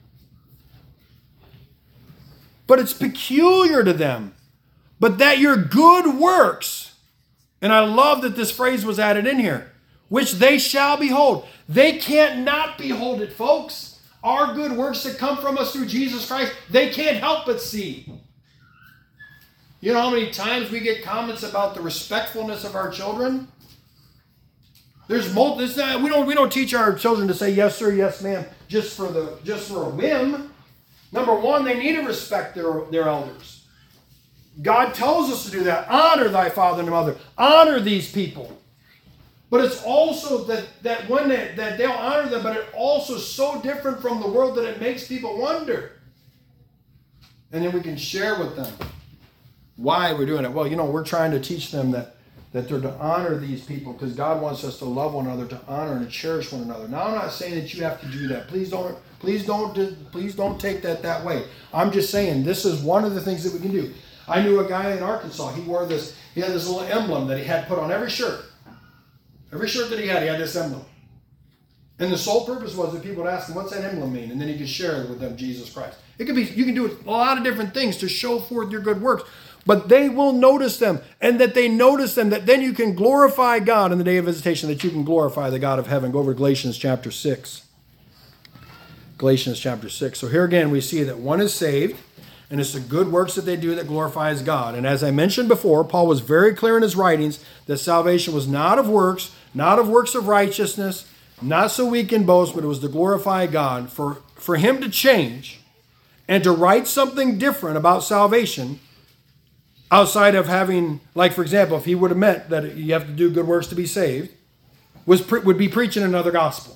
But it's peculiar to them. But that your good works, and I love that this phrase was added in here, which they shall behold. They can't not behold it, folks. Our good works that come from us through Jesus Christ, they can't help but see. You know how many times we get comments about the respectfulness of our children? We don't teach our children to say yes sir, yes ma'am, just for a whim. Number one, they need to respect their elders. God tells us to do that. Honor thy father and mother. Honor these people. But it's also that when that they'll honor them, but it's also so different from the world that it makes people wonder. And then we can share with them why we're doing it. Well, we're trying to teach them that they're to honor these people because God wants us to love one another, to honor and to cherish one another. Now, I'm not saying that you have to do that. Please don't take that way. I'm just saying this is one of the things that we can do. I knew a guy in Arkansas. He had this little emblem that he had put on every shirt. Every shirt that he had this emblem. And the sole purpose was that people would ask him, what's that emblem mean? And then he could share with them Jesus Christ. You can do a lot of different things to show forth your good works. But they will notice them. And that they notice them, that then you can glorify God in the day of visitation, that you can glorify the God of heaven. Go over to Galatians chapter 6. Galatians chapter 6. So here again we see that one is saved. And it's the good works that they do that glorifies God. And as I mentioned before, Paul was very clear in his writings that salvation was not of works of righteousness, not so we can boast, but it was to glorify God. For him to change and to write something different about salvation outside of having, like for example, if he would have meant that you have to do good works to be saved, would be preaching another gospel.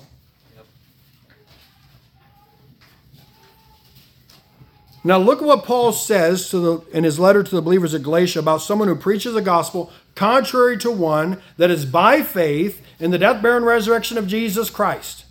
Now look at what Paul says in his letter to the believers at Galatia about someone who preaches a gospel contrary to one that is by faith in the death, burial, and resurrection of Jesus Christ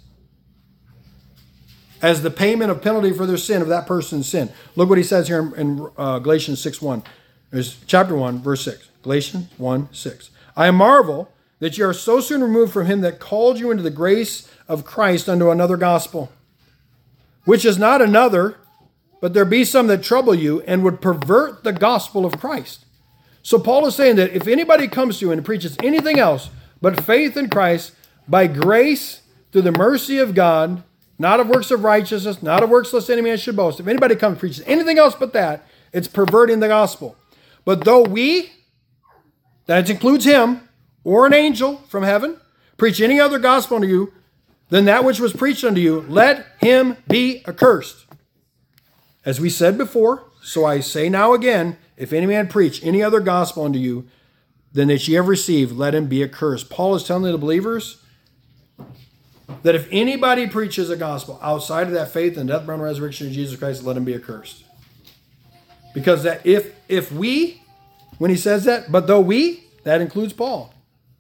as the payment of penalty for their sin, of that person's sin. Look what he says here in Galatians 6:1. There's chapter 1, verse 6. Galatians 1:6. I marvel that you are so soon removed from him that called you into the grace of Christ unto another gospel, which is not another, but there be some that trouble you and would pervert the gospel of Christ. So Paul is saying that if anybody comes to you and preaches anything else but faith in Christ, by grace, through the mercy of God, not of works of righteousness, not of works lest any man should boast. If anybody comes and preaches anything else but that, it's perverting the gospel. But though we, that includes him, or an angel from heaven, preach any other gospel unto you than that which was preached unto you, let him be accursed. As we said before, so I say now again, if any man preach any other gospel unto you than that ye have received, let him be accursed. Paul is telling the believers that if anybody preaches a gospel outside of that faith and death, burial, and resurrection of Jesus Christ, let him be accursed. Because that if we, when he says that, but though we, that includes Paul.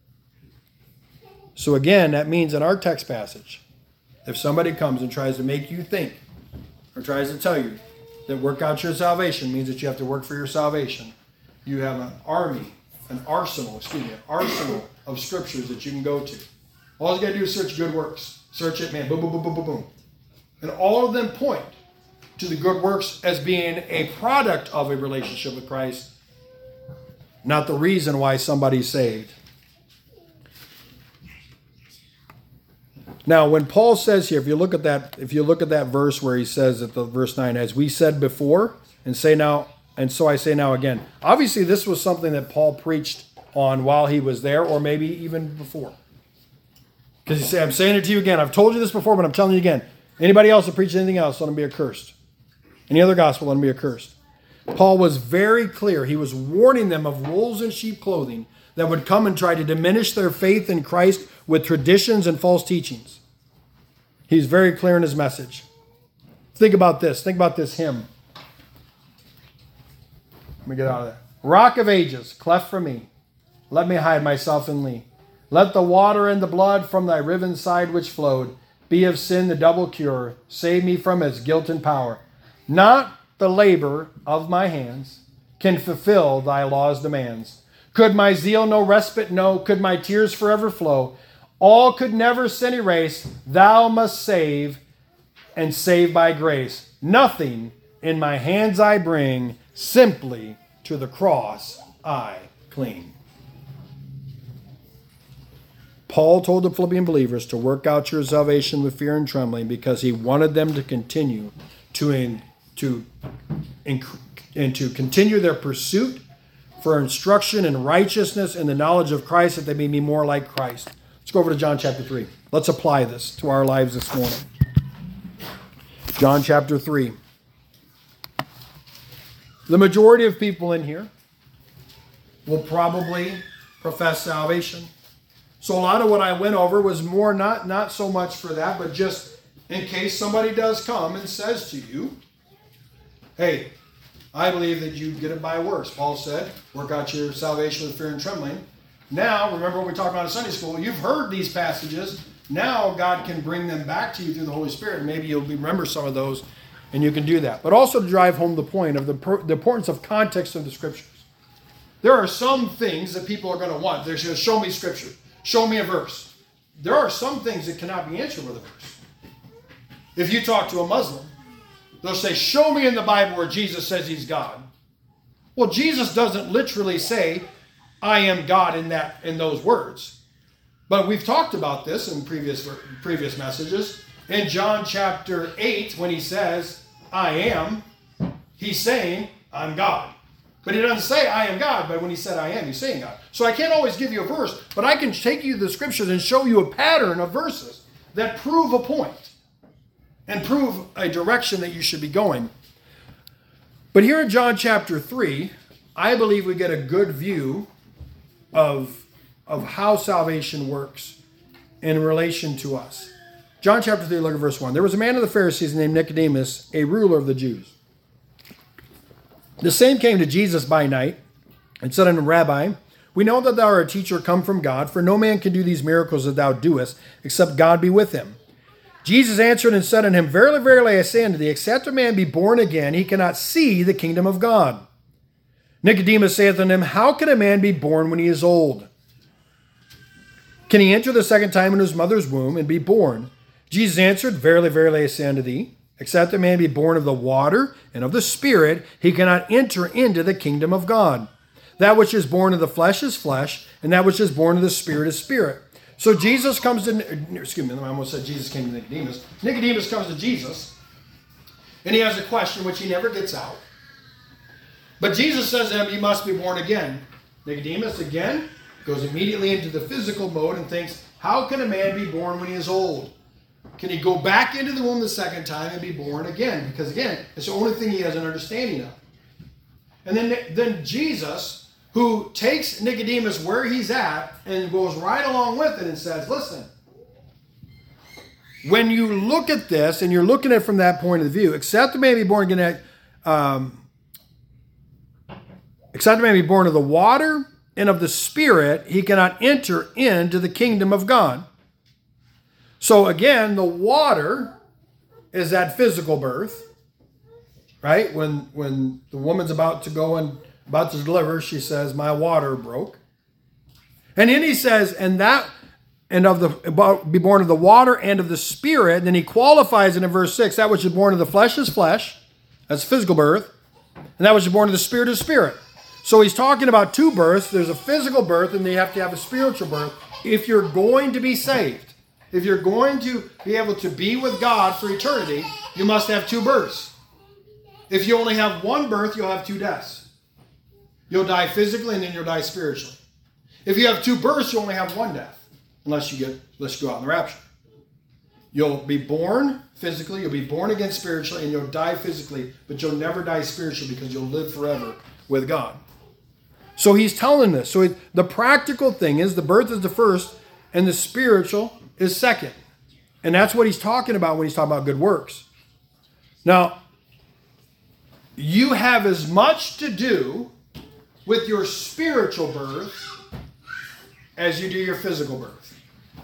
So again, that means in our text passage, if somebody comes and tries to make you think, or tries to tell you that work out your salvation means that you have to work for your salvation, you have an arsenal of scriptures that you can go to. All you got to do is search good works. Search it, man, boom, boom, boom, boom, boom, boom. And all of them point to the good works as being a product of a relationship with Christ, not the reason why somebody's saved. Now, when Paul says here, if you look at that verse where he says at the verse 9, as we said before, and say now, and so I say now again. Obviously, this was something that Paul preached on while he was there, or maybe even before. Because he said, I'm saying it to you again. I've told you this before, but I'm telling you again. Anybody else that preaches anything else, let him be accursed. Any other gospel, let him be accursed. Paul was very clear. He was warning them of wolves in sheep clothing that would come and try to diminish their faith in Christ with traditions and false teachings. He's very clear in his message. Think about this. Think about this hymn. Let me get out of there. Rock of ages, cleft for me. Let me hide myself in thee. Let the water and the blood from thy riven side which flowed be of sin the double cure. Save me from its guilt and power. Not the labor of my hands can fulfill thy law's demands. Could my zeal no respite know? Could my tears forever flow? All could never sin erase. Thou must save, and save by grace. Nothing in my hands I bring, simply to the cross I cling. Paul told the Philippian believers to work out your salvation with fear and trembling because he wanted them to continue to continue their pursuit for instruction in righteousness and the knowledge of Christ, that they may be more like Christ. Let's go over to John chapter 3. Let's apply this to our lives this morning. John chapter 3. The majority of people in here will probably profess salvation. So a lot of what I went over was more not so much for that, but just in case somebody does come and says to you, hey, I believe that you get it by works. Paul said, work out your salvation with fear and trembling. Now, remember what we talked about in Sunday school, you've heard these passages. Now God can bring them back to you through the Holy Spirit. Maybe you'll remember some of those and you can do that. But also to drive home the point of the importance of context of the Scriptures. There are some things that people are going to want. They're going to show me Scripture. Show me a verse. There are some things that cannot be answered with a verse. If you talk to a Muslim, they'll say, show me in the Bible where Jesus says he's God. Well, Jesus doesn't literally say, I am God in those words. But we've talked about this in previous messages. In John chapter 8, when he says, I am, he's saying, I'm God. But he doesn't say, I am God, but when he said, I am, he's saying God. So I can't always give you a verse, but I can take you to the Scriptures and show you a pattern of verses that prove a point and prove a direction that you should be going. But here in John chapter 3, I believe we get a good view of how salvation works in relation to us. John chapter 3, look at verse 1. There was a man of the Pharisees named Nicodemus, a ruler of the Jews. The same came to Jesus by night and said unto him, Rabbi, we know that thou art a teacher come from God, for no man can do these miracles that thou doest, except God be with him. Jesus answered and said unto him, Verily, verily, I say unto thee, except a man be born again, he cannot see the kingdom of God. Nicodemus saith unto him, How can a man be born when he is old? Can he enter the second time in his mother's womb and be born? Jesus answered, Verily, verily, I say unto thee, Except a man be born of the water and of the Spirit, he cannot enter into the kingdom of God. That which is born of the flesh is flesh, and that which is born of the Spirit is spirit. So Jesus comes to, I almost said Jesus came to Nicodemus. Nicodemus comes to Jesus, and he has a question which he never gets out. But Jesus says to him, you must be born again. Nicodemus, again, goes immediately into the physical mode and thinks, how can a man be born when he is old? Can he go back into the womb the second time and be born again? Because again, it's the only thing he has an understanding of. And then Jesus, who takes Nicodemus where he's at and goes right along with it and says, listen, when you look at this and you're looking at it from that point of view, except the man be born again, except the man be born of the water and of the Spirit, he cannot enter into the kingdom of God. So again, the water is that physical birth, right? When the woman's about to go and about to deliver, she says, my water broke. And then he says, be born of the water and of the Spirit. And then he qualifies it in verse 6, that which is born of the flesh is flesh, that's physical birth, and that which is born of the Spirit is spirit. So he's talking about two births. There's a physical birth, and you have to have a spiritual birth if you're going to be saved. If you're going to be able to be with God for eternity, you must have two births. If you only have one birth, you'll have two deaths. You'll die physically and then you'll die spiritually. If you have two births, you only have one death, unless you go out in the rapture. You'll be born physically, you'll be born again spiritually, and you'll die physically, but you'll never die spiritually because you'll live forever with God. So he's telling this. So the practical thing is the birth is the first and the spiritual is second. And that's what he's talking about when he's talking about good works. Now, you have as much to do with your spiritual birth as you do your physical birth.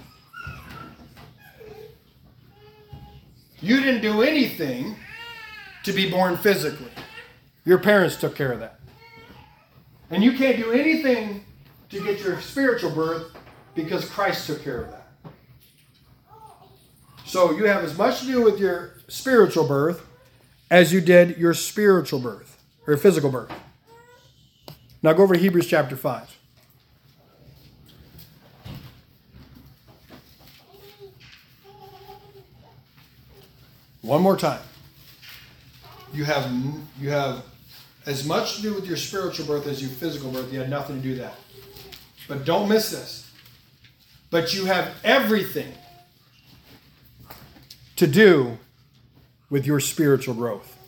You didn't do anything to be born physically. Your parents took care of that. And you can't do anything to get your spiritual birth because Christ took care of that. So you have as much to do with your spiritual birth as you did your spiritual birth, or physical birth. Now go over to Hebrews chapter 5. One more time. You have as much to do with your spiritual birth as your physical birth. You had nothing to do that. But don't miss this. But you have everything to do with your spiritual growth.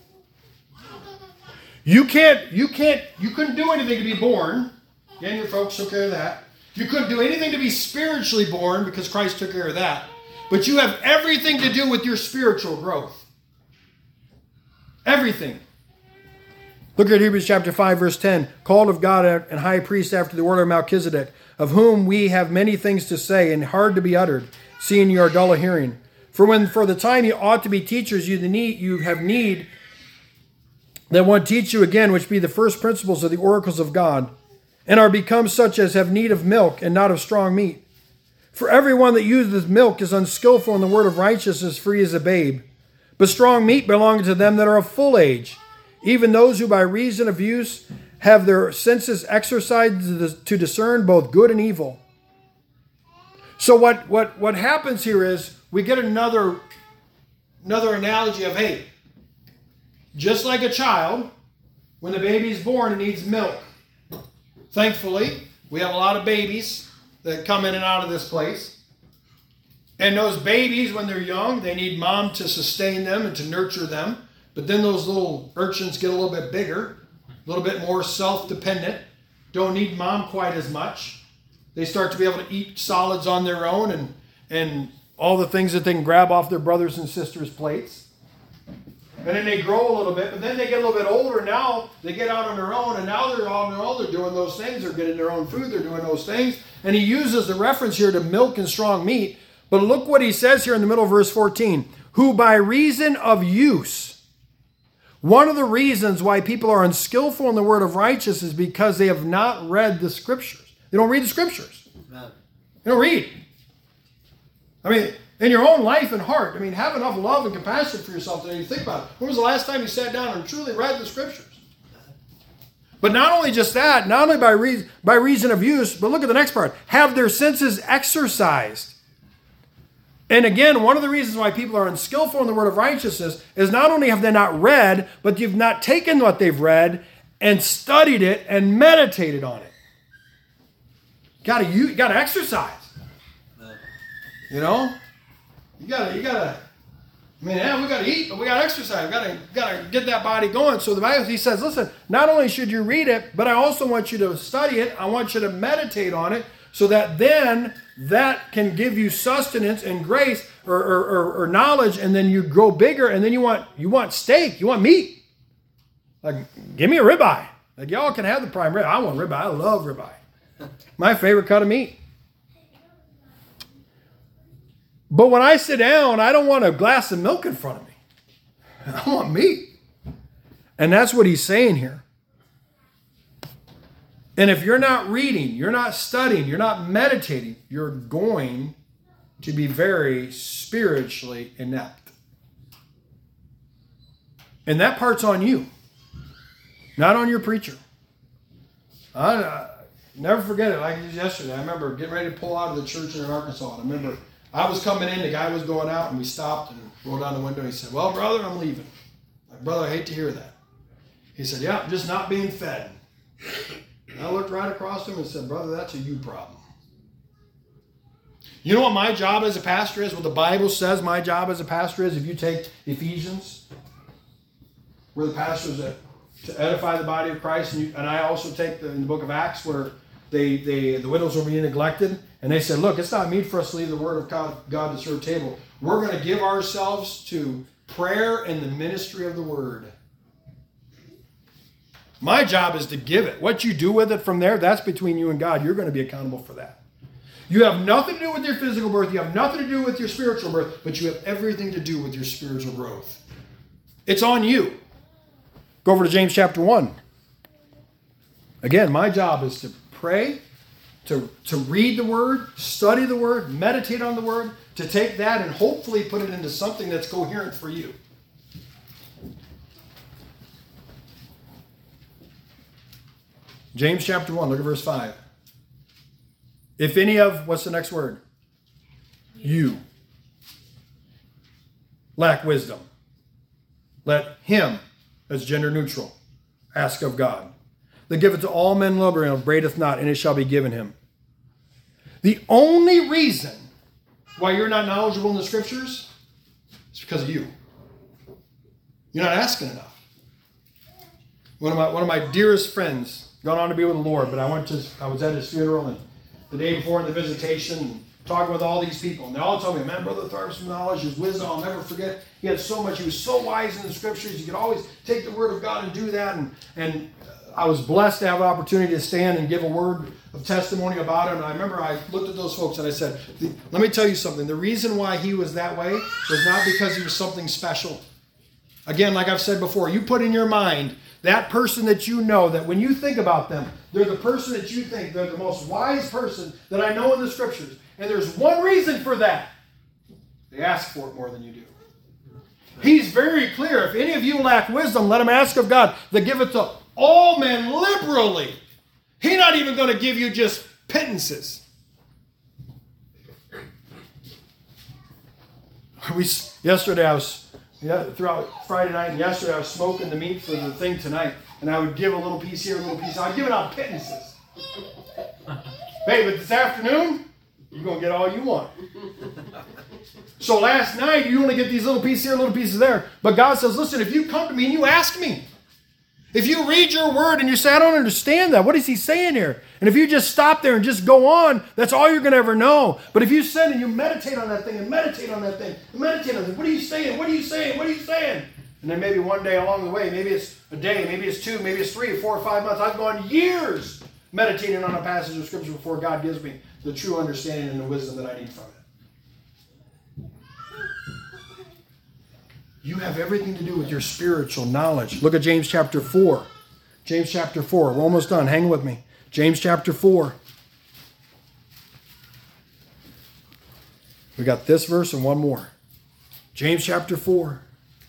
You couldn't do anything to be born. Again, your folks took care of that. You couldn't do anything to be spiritually born because Christ took care of that. But you have everything to do with your spiritual growth. Everything. Look at Hebrews chapter 5, verse 10. Called of God and high priest after the order of Melchizedek, of whom we have many things to say and hard to be uttered, seeing you are dull of hearing. For when for the time you ought to be teachers, you have need that one teach you again, which be the first principles of the oracles of God, and are become such as have need of milk and not of strong meat. For everyone that useth milk is unskillful in the word of righteousness, free as a babe. But strong meat belongeth to them that are of full age, even those who by reason of use have their senses exercised to discern both good and evil. So what happens here is we get another analogy of, hey, just like a child, when the baby's born, it needs milk. Thankfully, we have a lot of babies that come in and out of this place. And those babies, when they're young, they need mom to sustain them and to nurture them. But then those little urchins get a little bit bigger, a little bit more self-dependent, don't need mom quite as much. They start to be able to eat solids on their own and all the things that they can grab off their brothers and sisters' plates. And then they grow a little bit, but then they get a little bit older. Now they get out on their own, and now they're on their own. They're doing those things. They're getting their own food. They're doing those things. And he uses the reference here to milk and strong meat. But look what he says here in the middle of verse 14. Who by reason of use. One of the reasons why people are unskillful in the word of righteousness is because they have not read the scriptures. They don't read the scriptures. Amen. They don't read. I mean, In your own life and heart. I mean, have enough love and compassion for yourself that you think about it. When was the last time you sat down and truly read the Scriptures? But not only just that, not only by reason of use, but look at the next part. Have their senses exercised. And again, one of the reasons why people are unskillful in the word of righteousness is not only have they not read, but you've not taken what they've read and studied it and meditated on it. You gotta exercise. You know? You gotta. I mean, yeah, we gotta eat, but we gotta exercise. We gotta get that body going. So the Bible, he says, listen, not only should you read it, but I also want you to study it. I want you to meditate on it, so that then that can give you sustenance and grace or knowledge, and then you grow bigger, and then you want steak, you want meat. Like, give me a ribeye. Like, y'all can have the prime rib. I want ribeye. I love ribeye. My favorite cut of meat. But when I sit down, I don't want a glass of milk in front of me. I want meat. And that's what he's saying here. And if you're not reading, you're not studying, you're not meditating, you're going to be very spiritually inept. And that part's on you, not on your preacher. I never forget it. Like it was yesterday. I remember getting ready to pull out of the church in Arkansas. And I remember I was coming in, the guy was going out, and we stopped and rolled down the window. He said, well, brother, I'm leaving. Like, brother, I hate to hear that. He said, yeah, I'm just not being fed. And I looked right across him and said, brother, that's a you problem. You know what my job as a pastor is? What the Bible says my job as a pastor is? If you take Ephesians, where the pastor is to edify the body of Christ, and I also take in the book of Acts where the widows were being neglected, and they said, look, it's not meet for us to leave the word of God to serve table. We're going to give ourselves to prayer and the ministry of the word. My job is to give it. What you do with it from there, that's between you and God. You're going to be accountable for that. You have nothing to do with your physical birth. You have nothing to do with your spiritual birth, but you have everything to do with your spiritual growth. It's on you. Go over to James chapter 1. Again, my job is to pray, to read the word, study the word, meditate on the word, to take that and hopefully put it into something that's coherent for you. James chapter 1, look at verse 5. If any of, what's the next word? You lack wisdom, let him, that's gender neutral, ask of God. That giveth to all men liberally and upbraideth not, and it shall be given him. The only reason why you're not knowledgeable in the scriptures is because of you. You're not asking enough. One of my dearest friends gone on to be with the Lord, but I was at his funeral, and the day before in the visitation, talking with all these people, and they all told me, man, Brother Tharp's knowledge, his wisdom, I'll never forget. He had so much. He was so wise in the scriptures. He could always take the word of God and do that. And I was blessed to have an opportunity to stand and give a word of testimony about him. And I remember I looked at those folks and I said, let me tell you something. The reason why he was that way was not because he was something special. Again, like I've said before, you put in your mind that person that you know, that when you think about them, they're the person that you think, they're the most wise person that I know in the scriptures. And there's one reason for that. They ask for it more than you do. He's very clear. If any of you lack wisdom, let him ask of God that giveth to all men liberally. He's not even going to give you just pittances. Yesterday I was, throughout Friday night and yesterday I was smoking the meat for the thing tonight. And I would give a little piece here, a little piece. I'd give it out pittances. Hey, but this afternoon, you're going to get all you want. So last night, you only get these little pieces here, little pieces there. But God says, listen, if you come to me and you ask me, if you read your word and you say, I don't understand that, what is he saying here? And if you just stop there and just go on, that's all you're going to ever know. But if you sit and you meditate on that thing and meditate on that thing and meditate on it, what are you saying? What are you saying? What are you saying? And then maybe one day along the way, maybe it's a day, maybe it's 2, maybe it's 3 or 4 or 5 months. I've gone years meditating on a passage of Scripture before God gives me the true understanding and the wisdom that I need from it. You have everything to do with your spiritual knowledge. Look at James chapter 4. James chapter 4. We're almost done. Hang with me. James chapter 4. We got this verse and one more. James chapter 4.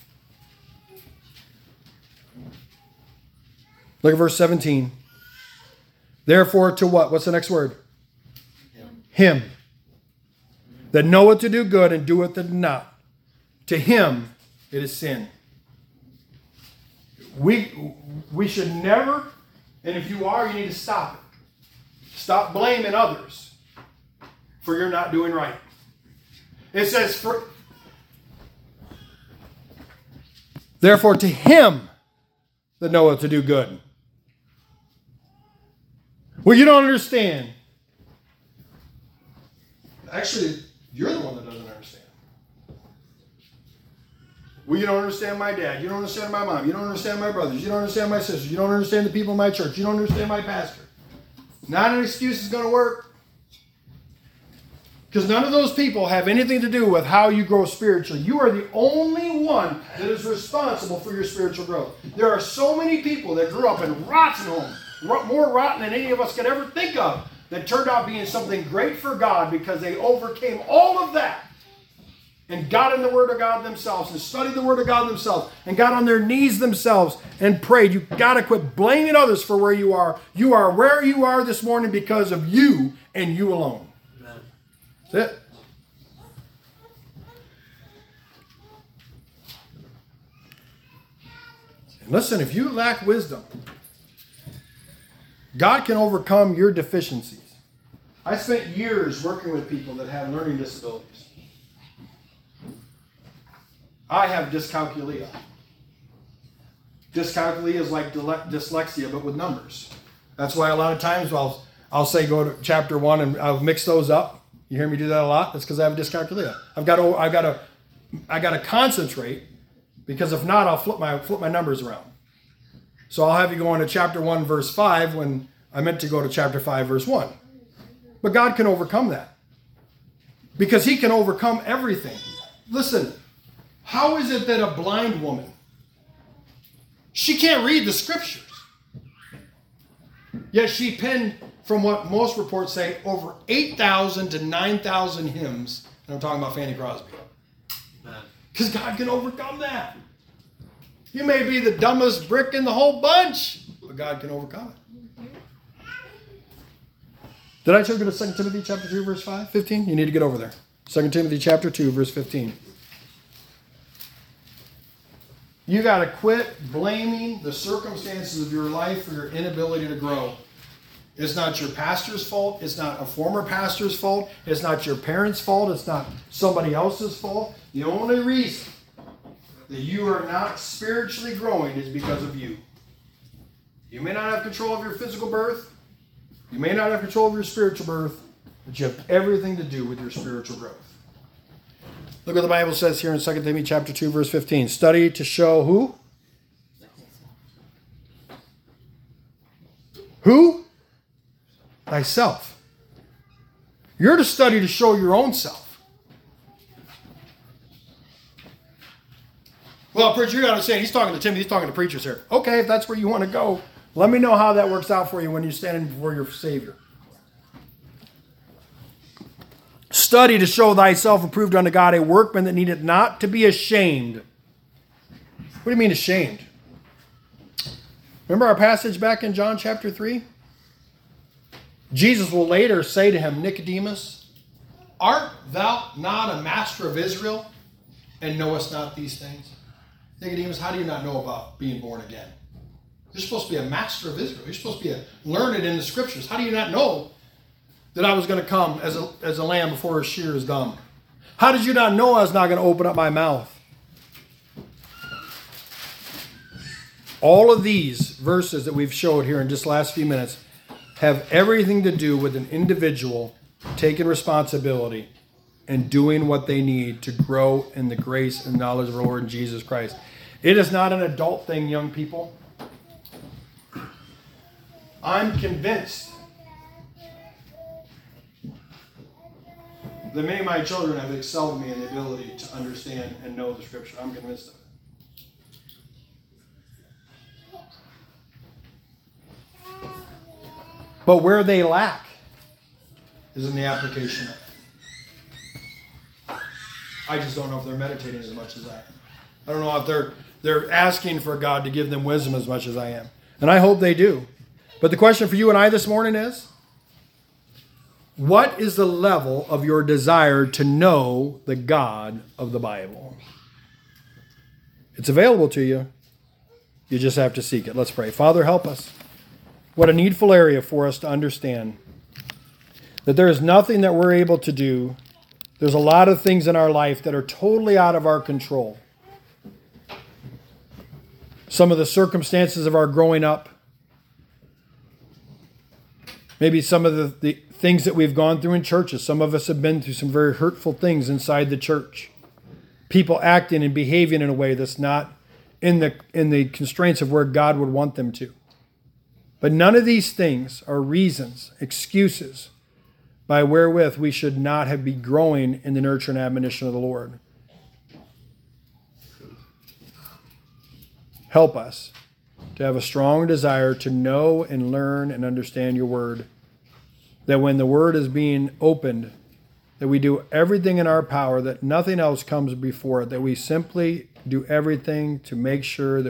Look at verse 17. Therefore, to what? What's the next word? Him. That knoweth to do good and doeth it not. To him it is sin. We should never, and if you are, you need to stop it. Stop blaming others for you're not doing right. It says, therefore to him that knoweth to do good. Well, you don't understand. Actually, you're the one that doesn't understand. Well, you don't understand my dad. You don't understand my mom. You don't understand my brothers. You don't understand my sisters. You don't understand the people in my church. You don't understand my pastor. Not an excuse is going to work. Because none of those people have anything to do with how you grow spiritually. You are the only one that is responsible for your spiritual growth. There are so many people that grew up in rotten homes, more rotten than any of us could ever think of, that turned out being something great for God because they overcame all of that and got in the Word of God themselves and studied the Word of God themselves and got on their knees themselves and prayed. You've got to quit blaming others for where you are. You are where you are this morning because of you and you alone. That's it. And listen, if you lack wisdom, God can overcome your deficiencies. I spent years working with people that have learning disabilities. I have dyscalculia. Dyscalculia is like dyslexia, but with numbers. That's why a lot of times I'll say go to chapter 1 and I'll mix those up. You hear me do that a lot? That's because I have dyscalculia. I got to concentrate, because if not, I'll flip my numbers around. So I'll have you go into chapter 1, verse 5 when I meant to go to chapter 5, verse 1. But God can overcome that, because he can overcome everything. Listen, how is it that a blind woman, she can't read the scriptures, yet she penned, from what most reports say, over 8,000 to 9,000 hymns, and I'm talking about Fanny Crosby. Because God can overcome that. You may be the dumbest brick in the whole bunch, but God can overcome it. Did I tell you to go to 2 Timothy chapter 2, verse 15? You need to get over there. 2 Timothy chapter 2, verse 15. You got to quit blaming the circumstances of your life for your inability to grow. It's not your pastor's fault. It's not a former pastor's fault. It's not your parents' fault. It's not somebody else's fault. The only reason that you are not spiritually growing is because of you. You may not have control of your physical birth. You may not have control of your spiritual birth, but you have everything to do with your spiritual growth. Look what the Bible says here in 2 Timothy chapter 2, verse 15. Study to show who? Who? Thyself. You're to study to show your own self. Well, preacher, you got to say, he's talking to Timothy, he's talking to preachers here. Okay, if that's where you want to go, let me know how that works out for you when you're standing before your Savior. Study to show thyself approved unto God, a workman that needeth not to be ashamed. What do you mean ashamed? Remember our passage back in John chapter 3? Jesus will later say to him, Nicodemus, art thou not a master of Israel, and knowest not these things? Nicodemus, how do you not know about being born again? You're supposed to be a master of Israel. You're supposed to be learned in the scriptures. How do you not know that I was going to come as a lamb before a shear is dumb? How did you not know I was not going to open up my mouth? All of these verses that we've showed here in just the last few minutes have everything to do with an individual taking responsibility and doing what they need to grow in the grace and knowledge of our Lord Jesus Christ. It is not an adult thing, young people. I'm convinced that many of my children have excelled me in the ability to understand and know the Scripture. I'm convinced of it. But where they lack is in the application of it. I just don't know if they're meditating as much as I am. I don't know if they're asking for God to give them wisdom as much as I am. And I hope they do. But the question for you and I this morning is, what is the level of your desire to know the God of the Bible? It's available to you. You just have to seek it. Let's pray. Father, help us. What a needful area for us to understand that there is nothing that we're able to do. There's a lot of things in our life that are totally out of our control. Some of the circumstances of our growing up, maybe some of the things that we've gone through in churches. Some of us have been through some very hurtful things inside the church. People acting and behaving in a way that's not in the constraints of where God would want them to. But none of these things are reasons, excuses, by wherewith we should not have been growing in the nurture and admonition of the Lord. Help us to have a strong desire to know and learn and understand your word. That when the word is being opened, that we do everything in our power, that nothing else comes before it, that we simply do everything to make sure that